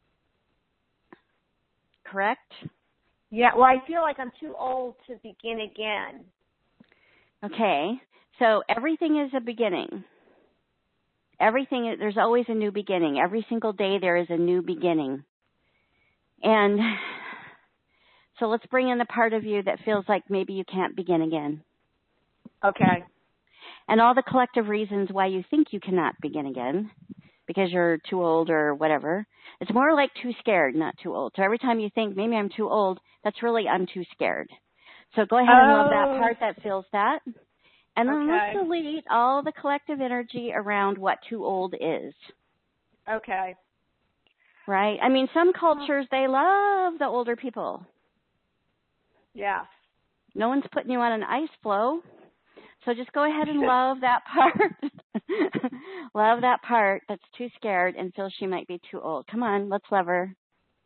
Correct? Yeah, well, I feel like I'm too old to begin again. Okay, so everything is a beginning. Everything, there's always a new beginning. Every single day there is a new beginning. And so let's bring in the part of you that feels like maybe you can't begin again. Okay. And all the collective reasons why you think you cannot begin again, because you're too old or whatever. It's more like too scared, not too old. So every time you think, maybe I'm too old, that's really I'm too scared. So go ahead oh. and love that part that feels that. And then okay. let's delete all the collective energy around what too old is. Okay. Right? I mean, some cultures, they love the older people. Yeah. No one's putting you on an ice floe. So just go ahead and love that part. Love that part that's too scared and feels she might be too old. Come on, let's love her.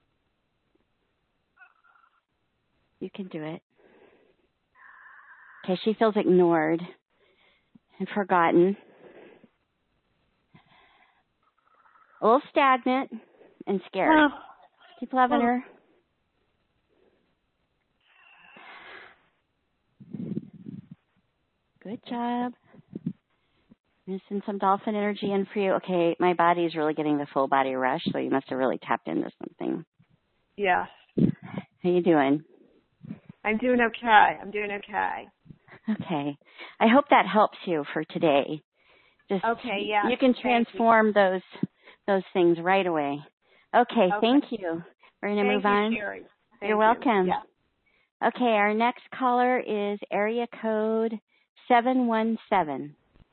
You can do it. Okay, she feels ignored and forgotten. A little stagnant and scared. Oh. Keep loving oh. her. Good job. I'm going to send some dolphin energy in for you. Okay, my body is really getting the full body rush, so you must have really tapped into something. Yeah. How you doing? I'm doing okay. I'm doing okay. Okay. I hope that helps you for today. Just okay, yeah. You can transform you. those those things right away. Okay, okay. Thank you. We're going to move you, on. Sherry. Thank You're welcome. You. Yeah. Okay, our next caller is area code seven one seven.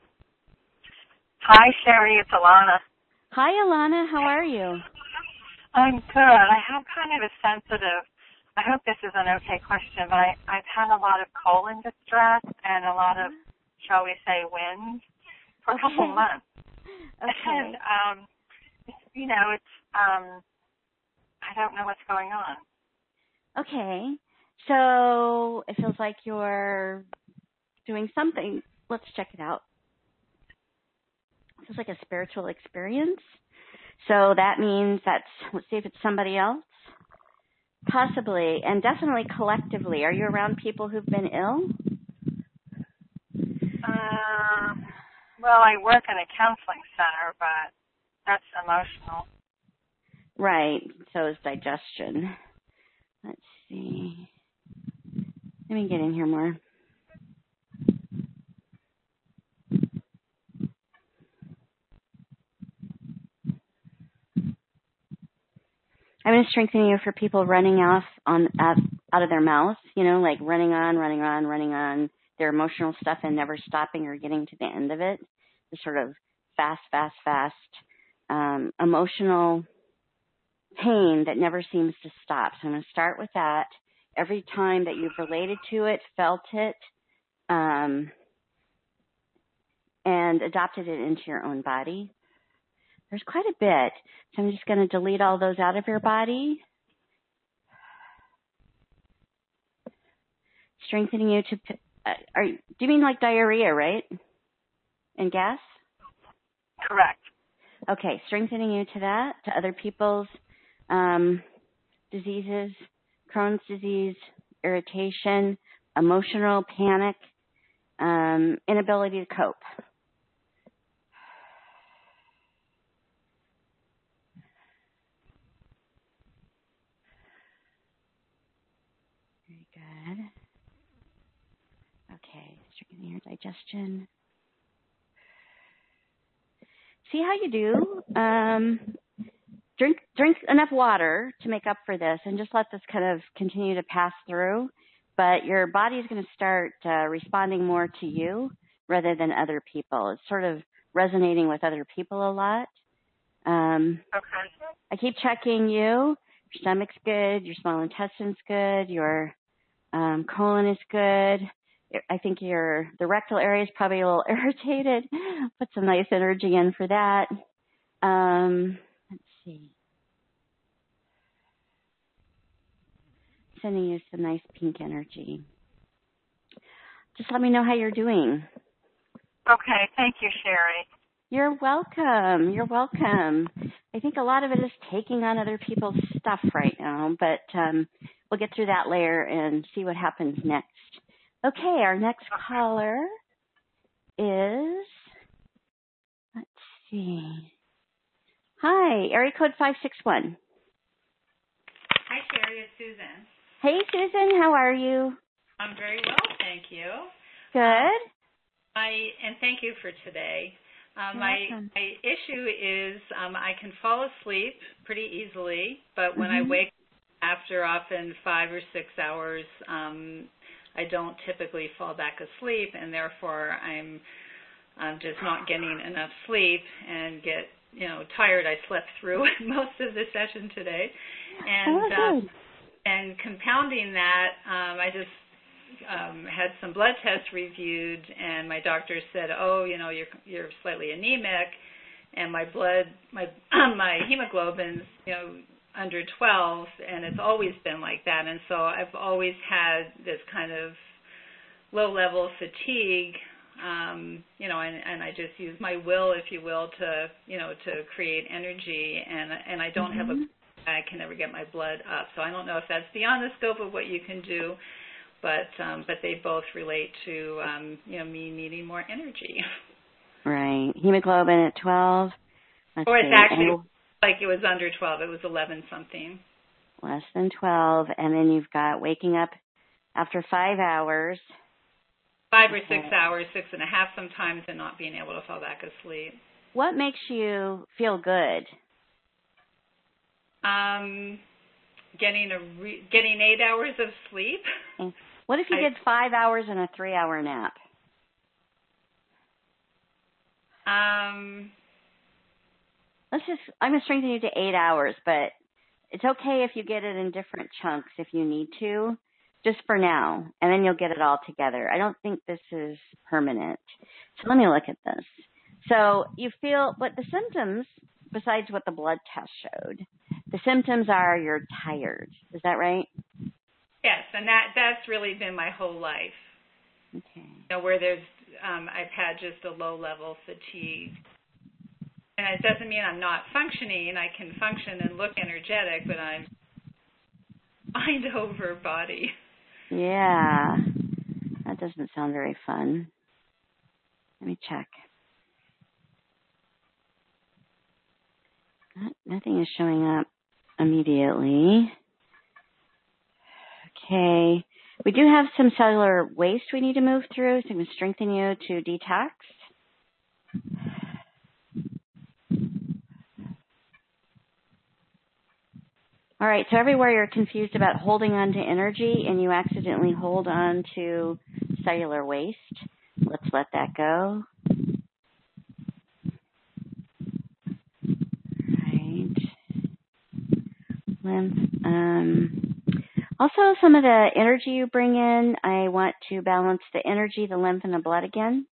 Hi, Sherry. It's Alana. Hi, Alana. How are you? I'm good. I have kind of a sensitive, I hope this is an okay question, but I, I've had a lot of colon distress and a lot of, shall we say, winds for okay. a couple months. Okay. And, um, you know, it's, um, I don't know what's going on. Okay. So it feels like you're doing something. Let's check it out. It feels like a spiritual experience. So that means that's, let's see if it's somebody else. Possibly, and definitely collectively. Are you around people who've been ill? Uh, well, I work in a counseling center, but that's emotional. Right. So is digestion. Let's see. Let me get in here more. I'm going to strengthen you for people running off on out, out of their mouth, you know, like running on, running on, running on their emotional stuff and never stopping or getting to the end of it. The sort of fast, fast, fast, um, emotional pain that never seems to stop. So I'm going to start with that. Every time that you've related to it, felt it, um, and adopted it into your own body. There's quite a bit. So I'm just going to delete all those out of your body. strengthening you to, uh, are, do you mean like diarrhea, right? And gas? Correct. Okay, strengthening you to that, to other people's um, diseases, Crohn's disease, irritation, emotional panic, um, inability to cope. Very good. Okay, strengthening your digestion. See how you do. Um, drink drink enough water to make up for this, and just let this kind of continue to pass through. But your body is going to start uh, responding more to you rather than other people. It's sort of resonating with other people a lot. Um, Okay. I keep checking you. Your stomach's good. Your small intestine's good. Your um, colon is good. I think your the rectal area is probably a little irritated. Put some nice energy in for that. Um, let's see. Sending you some nice pink energy. Just let me know how you're doing. Okay. Thank you, Sherry. You're welcome. You're welcome. I think a lot of it is taking on other people's stuff right now, but um, we'll get through that layer and see what happens next. Okay, our next caller is, let's see. Hi, area code five six one. Hi, Sherry. It's Susan. Hey, Susan. How are you? I'm very well, thank you. Good. Um, I and thank you for today. Um, You're my welcome. my issue is um, I can fall asleep pretty easily, but when Mm-hmm. I wake after often five or six hours, um, I don't typically fall back asleep, and therefore I'm um, just not getting enough sleep and get you know tired. I slept through most of the session today, and Oh, uh, good. and compounding that, um, I just um, had some blood tests reviewed, and my doctor said, "Oh, you know, you're you're slightly anemic," and my blood, my my hemoglobin's, you know, under twelve, and it's always been like that, and so I've always had this kind of low-level fatigue, um, you know, and, and I just use my will, if you will, to you know to create energy, and and I don't Mm-hmm. have a I can never get my blood up. So I don't know if that's beyond the scope of what you can do, but um, but they both relate to um, you know me needing more energy. Right. Hemoglobin at twelve. Let's Or it's see. actually And like it was under twelve. It was eleven something. less than twelve. And then you've got waking up after five hours. Five or Okay. six hours, six and a half sometimes, and not being able to fall back asleep. What makes you feel good? Um, getting a re- getting eight hours of sleep. What if you I, did five hours and a three-hour nap? Um, Let's just, I'm going to strengthen you to eight hours, but it's okay if you get it in different chunks if you need to, just for now, and then you'll get it all together. I don't think this is permanent. So let me look at this. So you feel, but the symptoms, besides what the blood test showed, the symptoms are you're tired. Is that right? yes, and that that's really been my whole life. Okay. You know, where there's, um, I've had just a low-level fatigue. And it doesn't mean I'm not functioning. I can function and look energetic, but I'm mind over body. Yeah. That doesn't sound very fun. Let me check. Nothing is showing up immediately. Okay. We do have some cellular waste we need to move through, so I'm going to strengthen you to detox. All right, so everywhere you're confused about holding on to energy and you accidentally hold on to cellular waste, let's let that go. Right. Lymph. Um, also, some of the energy you bring in, I want to balance the energy, the lymph, and the blood again.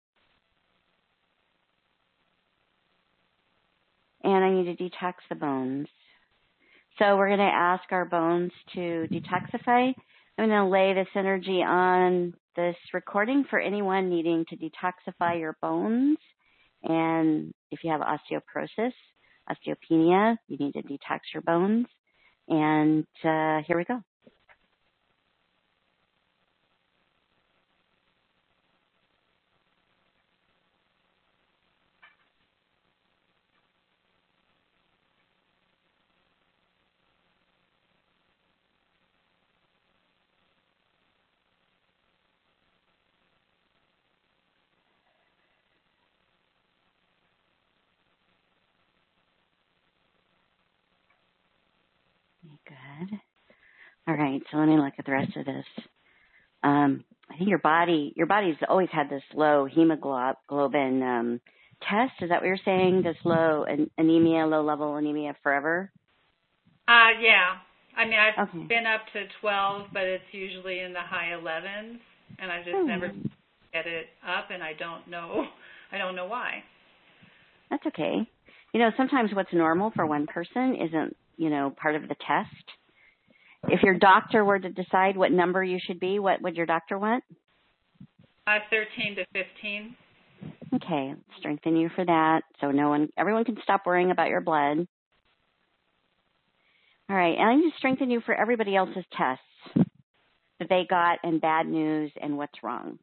And I need to detox the bones. So we're going to ask our bones to detoxify. I'm going to lay this energy on this recording for anyone needing to detoxify your bones. And if you have osteoporosis, osteopenia, you need to detox your bones. And uh, here we go. Good. All right, so let me look at the rest of this. Um, I think your body, your body's always had this low hemoglobin um, test. Is that what you're saying? This low an- anemia, low level anemia forever? Uh, yeah. I mean, I've Okay. been up to twelve, but it's usually in the high elevens, and I just Oh. never get it up, and I don't know. I don't know why. That's okay. You know, sometimes what's normal for one person isn't, you know, part of the test. If your doctor were to decide what number you should be, what would your doctor want? Uh, thirteen to fifteen. Okay, strengthen you for that. So no one, everyone can stop worrying about your blood. All right, and I need to strengthen you for everybody else's tests that they got and bad news and what's wrong.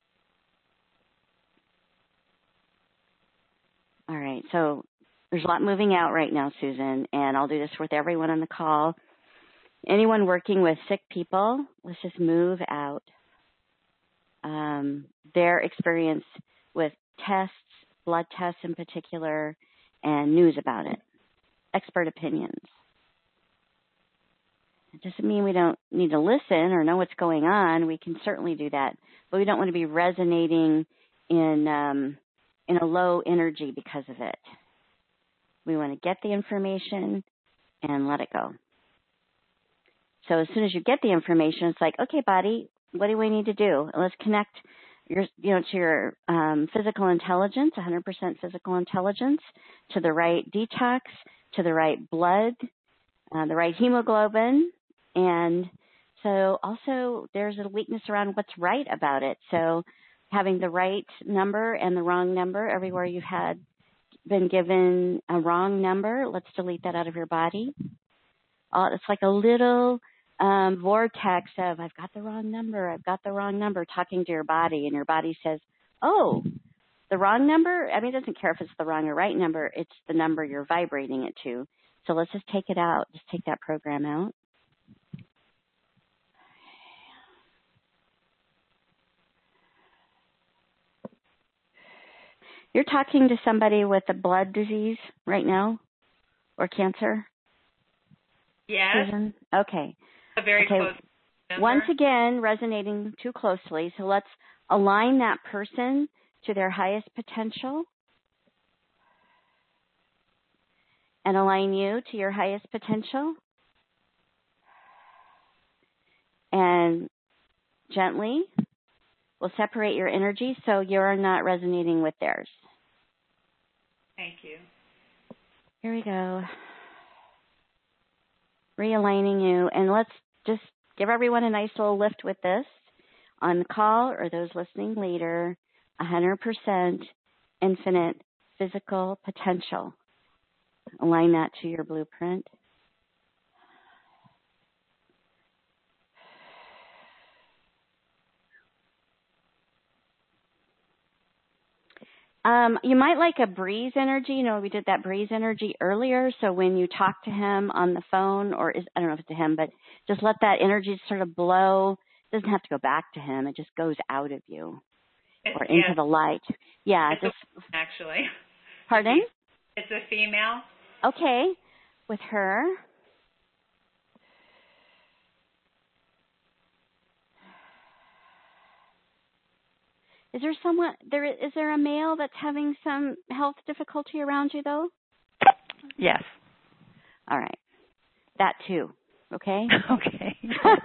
All right, so there's a lot moving out right now, Susan, and I'll do this with everyone on the call. Anyone working with sick people, let's just move out um, their experience with tests, blood tests in particular, and news about it, expert opinions. It doesn't mean we don't need to listen or know what's going on. We can certainly do that, but we don't want to be resonating in um, in a low energy because of it. We want to get the information and let it go. So as soon as you get the information, it's like, okay, body, what do we need to do? Let's connect your, you know, to your um, physical intelligence, one hundred percent physical intelligence, to the right detox, to the right blood, uh, the right hemoglobin. And so also there's a weakness around what's right about it. So having the right number and the wrong number everywhere you had been given a wrong number, let's delete that out of your body. Uh, it's like a little um, vortex of, I've got the wrong number, I've got the wrong number, talking to your body, and your body says, oh, the wrong number? I mean, it doesn't care if it's the wrong or right number, it's the number you're vibrating it to. So let's just take it out, just take that program out. You're talking to somebody with a blood disease right now or cancer? Yes. Susan? Okay. A very okay. close number. Once again, resonating too closely. So let's align that person to their highest potential and align you to your highest potential. And gently, we'll separate your energy so you're not resonating with theirs. Thank you. Here we go. Realigning you. And let's just give everyone a nice little lift with this. On the call or those listening later, one hundred percent infinite physical potential. Align that to your blueprint. Um, you might like a breeze energy. You know, we did that breeze energy earlier. So when you talk to him on the phone, or is, I don't know if it's to him, but just let that energy sort of blow. It doesn't have to go back to him. It just goes out of you It's, or into yes, the light. Yeah. it's just a, actually. Pardon? It's a female. Okay. With her. Is there someone, there, is there a male that's having some health difficulty around you, though? Yes. All right. That, too. Okay? Okay.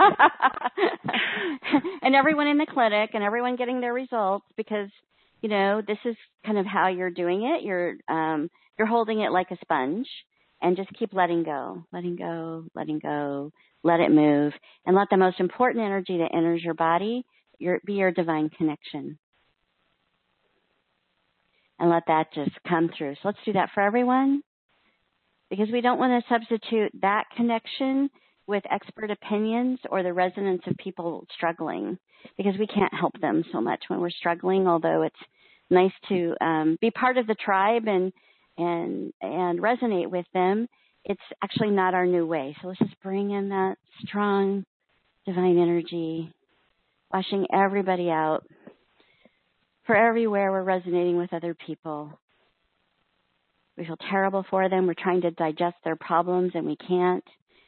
And everyone in the clinic and everyone getting their results because, you know, this is kind of how you're doing it. You're um, you're holding it like a sponge. and just keep letting go, letting go, letting go, let it move, and let the most important energy that enters your body your, be your divine connection. And let that just come through. So let's do that for everyone, because we don't want to substitute that connection with expert opinions or the resonance of people struggling, because we can't help them so much when we're struggling, although it's nice to um, be part of the tribe and and and resonate with them. It's actually not our new way. So let's just bring in that strong divine energy, washing everybody out. For everywhere we're resonating with other people. We feel terrible for them. We're trying to digest their problems and we can't.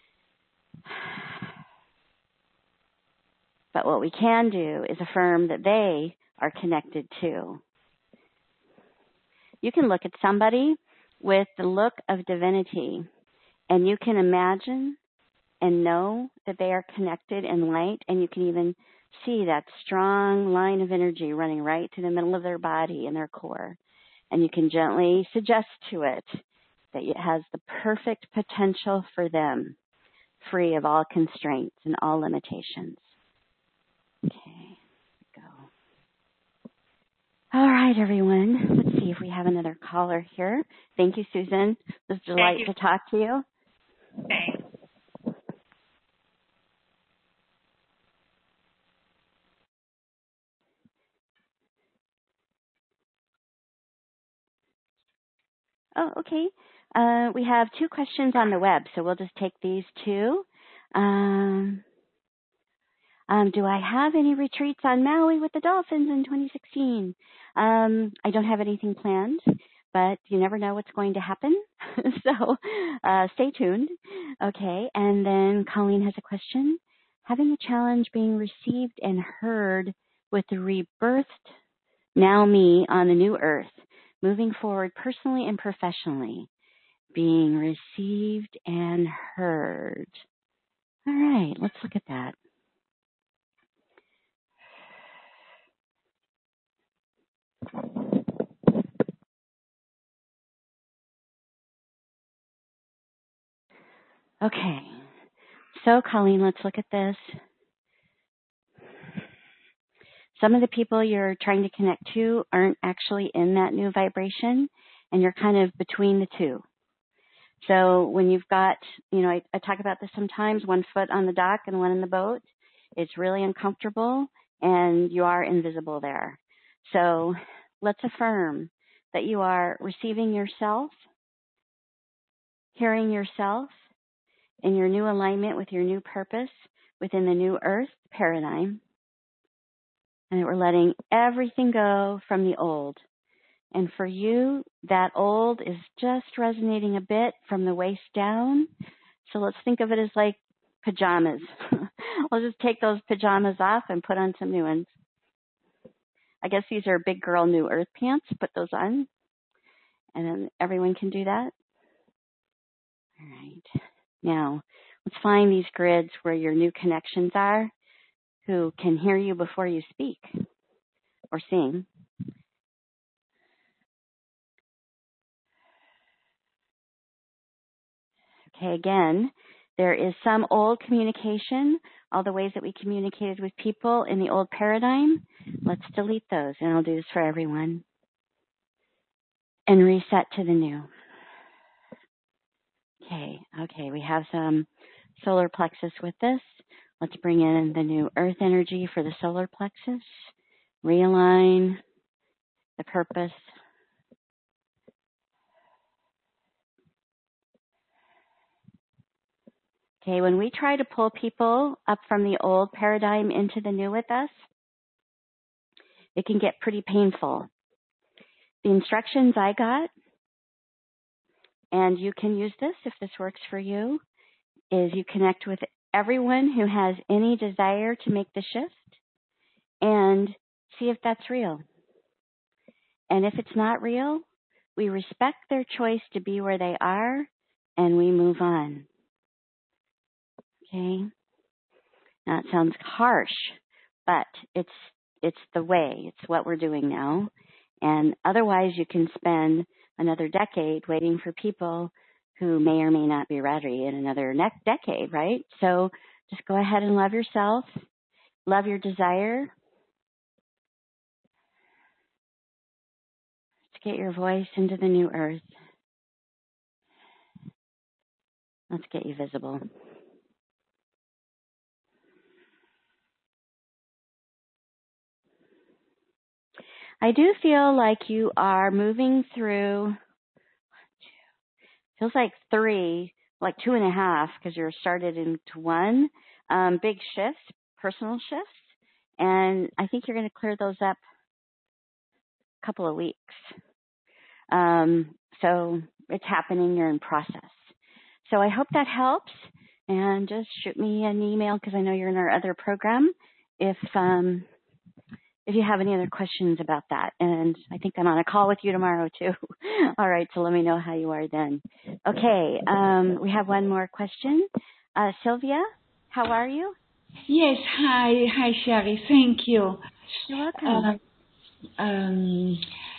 But what we can do is affirm that they are connected too. You can look at somebody with the look of divinity, and you can imagine and know that they are connected in light, and you can even see that strong line of energy running right to the middle of their body and their core. And you can gently suggest to it that it has the perfect potential for them, free of all constraints and all limitations. Okay, go. All right, everyone. Let's see if we have another caller here. Thank you, Susan. It was a delight to talk to you. Thanks. Oh, okay. Uh, we have two questions on the web, so we'll just take these two. Um, um, do I have any retreats on Maui with the dolphins in twenty sixteen? Um, I don't have anything planned, but you never know what's going to happen. so uh, stay tuned. Okay, and then Colleen has a question. Having a challenge being received and heard with the rebirthed now me on the new earth, moving forward personally and professionally, being received and heard. All right, let's look at that. Okay, so Colleen, let's look at this. Some of the people you're trying to connect to aren't actually in that new vibration, and you're kind of between the two. So when you've got, you know, I, I talk about this sometimes, one foot on the dock and one in the boat, it's really uncomfortable and you are invisible there. So let's affirm that you are receiving yourself, hearing yourself in your new alignment with your new purpose within the new earth paradigm, and that we're letting everything go from the old. And for you, that old is just resonating a bit from the waist down. So let's think of it as like pajamas. We'll just take those pajamas off and put on some new ones. I guess these are big girl new earth pants. Put those on. And then everyone can do that. All right. Now, let's find these grids where your new connections are, who can hear you before you speak or sing. Okay, again, there is some old communication, all the ways that we communicated with people in the old paradigm. Let's delete those, and I'll do this for everyone. And reset to the new. Okay, okay, we have some solar plexus with this. Let's bring in the new earth energy for the solar plexus. Realign the purpose. Okay, when we try to pull people up from the old paradigm into the new with us, it can get pretty painful. The instructions I got, and you can use this if this works for you, is you connect with everyone who has any desire to make the shift and see if that's real. And if it's not real, we respect their choice to be where they are and we move on. Okay? Now it sounds harsh, but it's it's the way. It's what we're doing now. And otherwise you can spend another decade waiting for people who may or may not be ready in another next decade, right? So just go ahead and love yourself, love your desire. Let's get your voice into the new earth. Let's get you visible. I do feel like you are moving through, feels like three, like two and a half, because you're started into one, um, big shifts, personal shifts. And I think you're going to clear those up a couple of weeks. Um, so it's happening. You're in process. So I hope that helps. And just shoot me an email, because I know you're in our other program, if um, if you have any other questions about that. And I think I'm on a call with you tomorrow, too. All right, so let me know how you are then. Okay, um, we have one more question. Uh, Sylvia, how are you? Yes, hi, hi, Sherry. Thank you. You're welcome. Uh, um,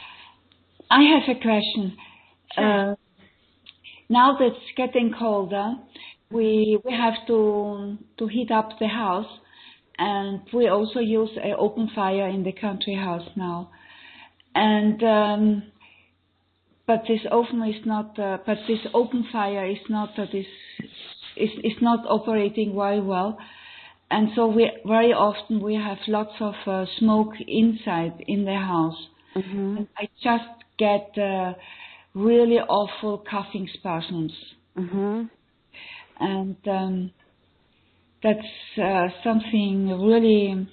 I have a question. Sure. Uh, now that it's getting colder, we we have to to heat up the house, and we also use an open fire in the country house now. And um, but this oven is not. Uh, but this open fire is not. Uh, this is is not operating very well. And so we very often we have lots of uh, smoke inside in the house. Mm-hmm. And I just get uh, really awful coughing spasms. Mm-hmm. And um, that's uh, something really,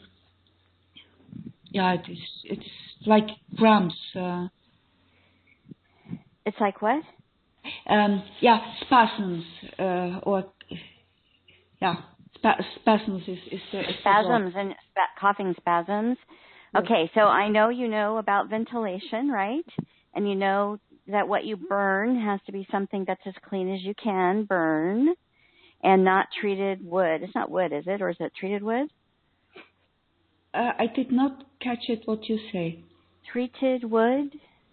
yeah, it is, it's like cramps. Uh, It's like what? um, yeah, spasms, uh, or, yeah, spa- spasms is, is the, is Spasms and spa- coughing spasms. Yes. Okay, so I know you know about ventilation, right? And you know that what you burn has to be something that's as clean as you can burn and not treated wood. It's not wood, is it? Or is it treated wood? Uh, I did not catch it, what you say. Treated wood?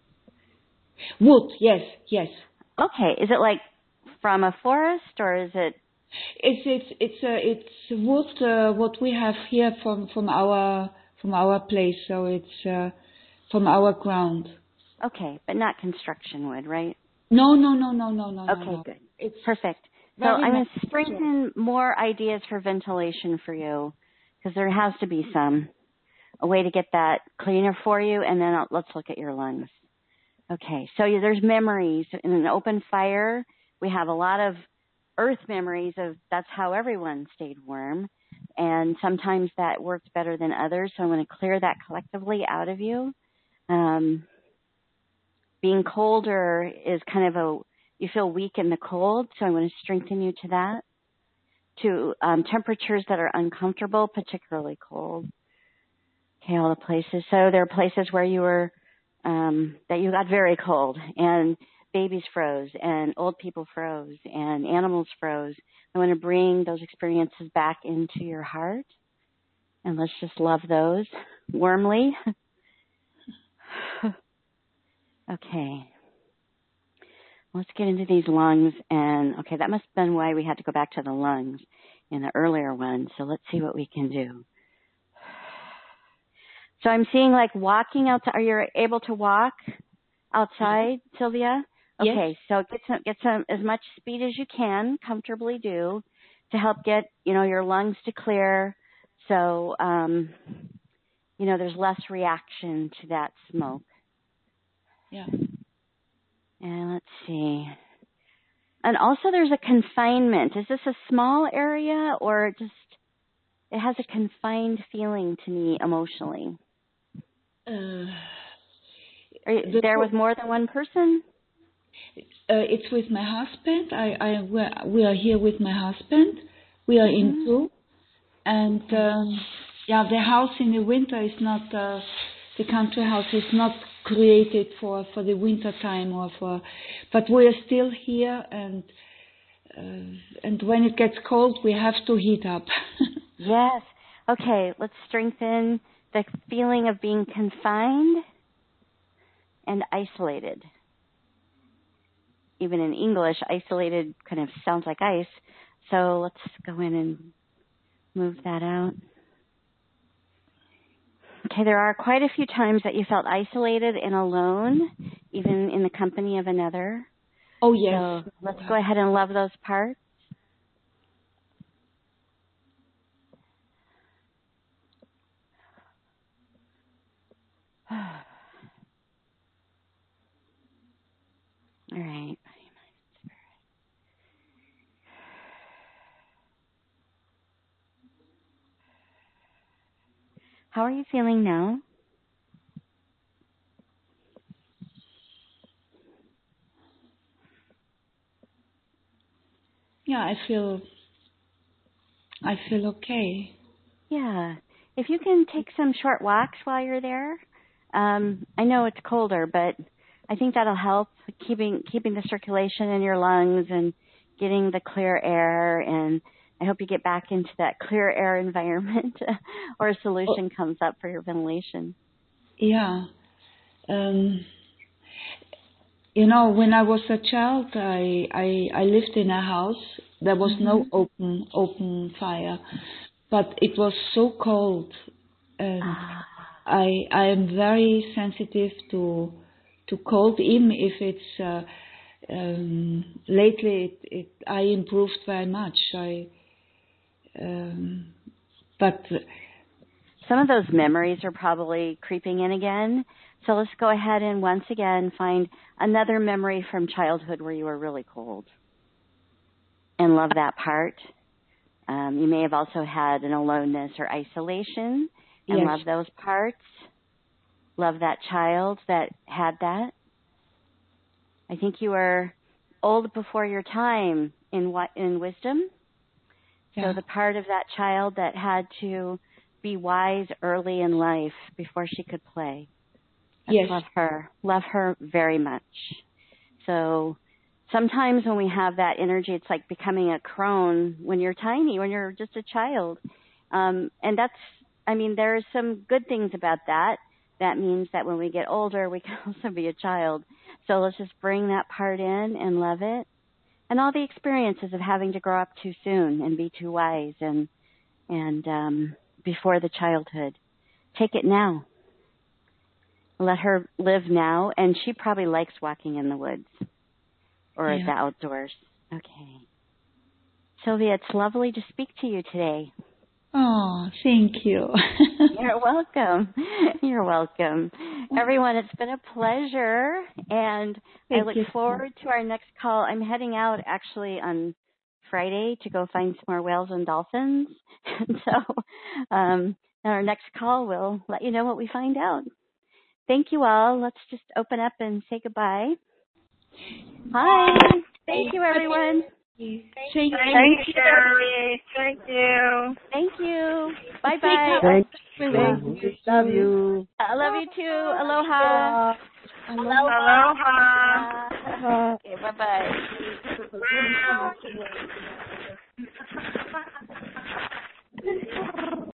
Wood, yes, yes. Okay, is it like from a forest or is it? It's it's it's uh, it's wood uh, what we have here from from our from our place, so it's uh, from our ground. Okay, but not construction wood, right? No, no, no, no, no, no, Okay, no. good. It's Perfect. So very I'm going nice. to strengthen more ideas for ventilation for you, because there has to be some, a way to get that cleaner for you, and then I'll, let's look at your lungs. Okay, so you, there's memories. In an open fire, we have a lot of earth memories of that's how everyone stayed warm, and sometimes that works better than others, so I'm going to clear that collectively out of you. Um, being colder is kind of a, you feel weak in the cold, so I'm going to strengthen you to that. To um, temperatures that are uncomfortable, particularly cold. Okay, all the places. So there are places where you were, um, that you got very cold, and babies froze, and old people froze, and animals froze. I want to bring those experiences back into your heart, and let's just love those warmly. Okay. Let's get into these lungs, and okay, that must have been why we had to go back to the lungs in the earlier one, so let's see what we can do. So I'm seeing like walking outside. Are you able to walk outside, Sylvia? Okay, Yes. so get some, get some, as much speed as you can, comfortably do, to help get, you know, your lungs to clear, so, um, you know, there's less reaction to that smoke. Yeah. And let's see. And also there's a confinement. Is this a small area or just, it has a confined feeling to me emotionally? Uh, Are you there with more than one person? Uh, it's with my husband. I, I, we're, we are here with my husband. We are Mm-hmm. in two. And, um, yeah, the house in the winter is not, uh, the country house is not created for, for the winter time or for, but we are still here, and, uh, and when it gets cold, we have to heat up. Yes. Okay, let's strengthen the feeling of being confined and isolated. even in English, isolated kind of sounds like ice. So let's go in and move that out. Okay, there are quite a few times that you felt isolated and alone, even in the company of another. Oh, yes. So let's go ahead and love those parts. All right. How are you feeling now? Yeah, I feel, I feel okay. Yeah. If you can take some short walks while you're there, um, I know it's colder, but I think that'll help keeping keeping the circulation in your lungs and getting the clear air. And I hope you get back into that clear air environment or a solution oh. comes up for your ventilation. Yeah. Um, you know, when I was a child, I, I, I lived in a house. There was mm-hmm. no open open fire, but it was so cold, and ah. I I am very sensitive to to cold, even if it's uh, um, lately it, it I improved very much. I um, but some of those memories are probably creeping in again. So let's go ahead and once again find another memory from childhood where you were really cold and love that part. Um, you may have also had an aloneness or isolation and yes. love those parts. Love that child that had that. I think you were old before your time in what in wisdom. Yeah. So the part of that child that had to be wise early in life before she could play. Let's yes. love her. Love her very much. So sometimes when we have that energy, it's like becoming a crone when you're tiny, when you're just a child. Um, and that's, I mean, there are some good things about that. That means that when we get older, we can also be a child. So let's just bring that part in and love it. And all the experiences of having to grow up too soon and be too wise and and um, before the childhood. Take it now. Let her live now. And she probably likes walking in the woods or yeah. the outdoors. Okay. Sylvia, it's lovely to speak to you today. Oh, thank you. You're welcome. You're welcome. Everyone, it's been a pleasure, and thank I look you. forward to our next call. I'm heading out actually on Friday to go find some more whales and dolphins. And so um, our next call will let you know what we find out. Thank you all. Let's just open up and say goodbye. Hi. Thank you, everyone. Thank you. Thank you, Sherry. Thank you. Thank you. Bye-bye. Thank you. Love you. I love you too. Aloha. Aloha. Aloha. Okay, bye-bye.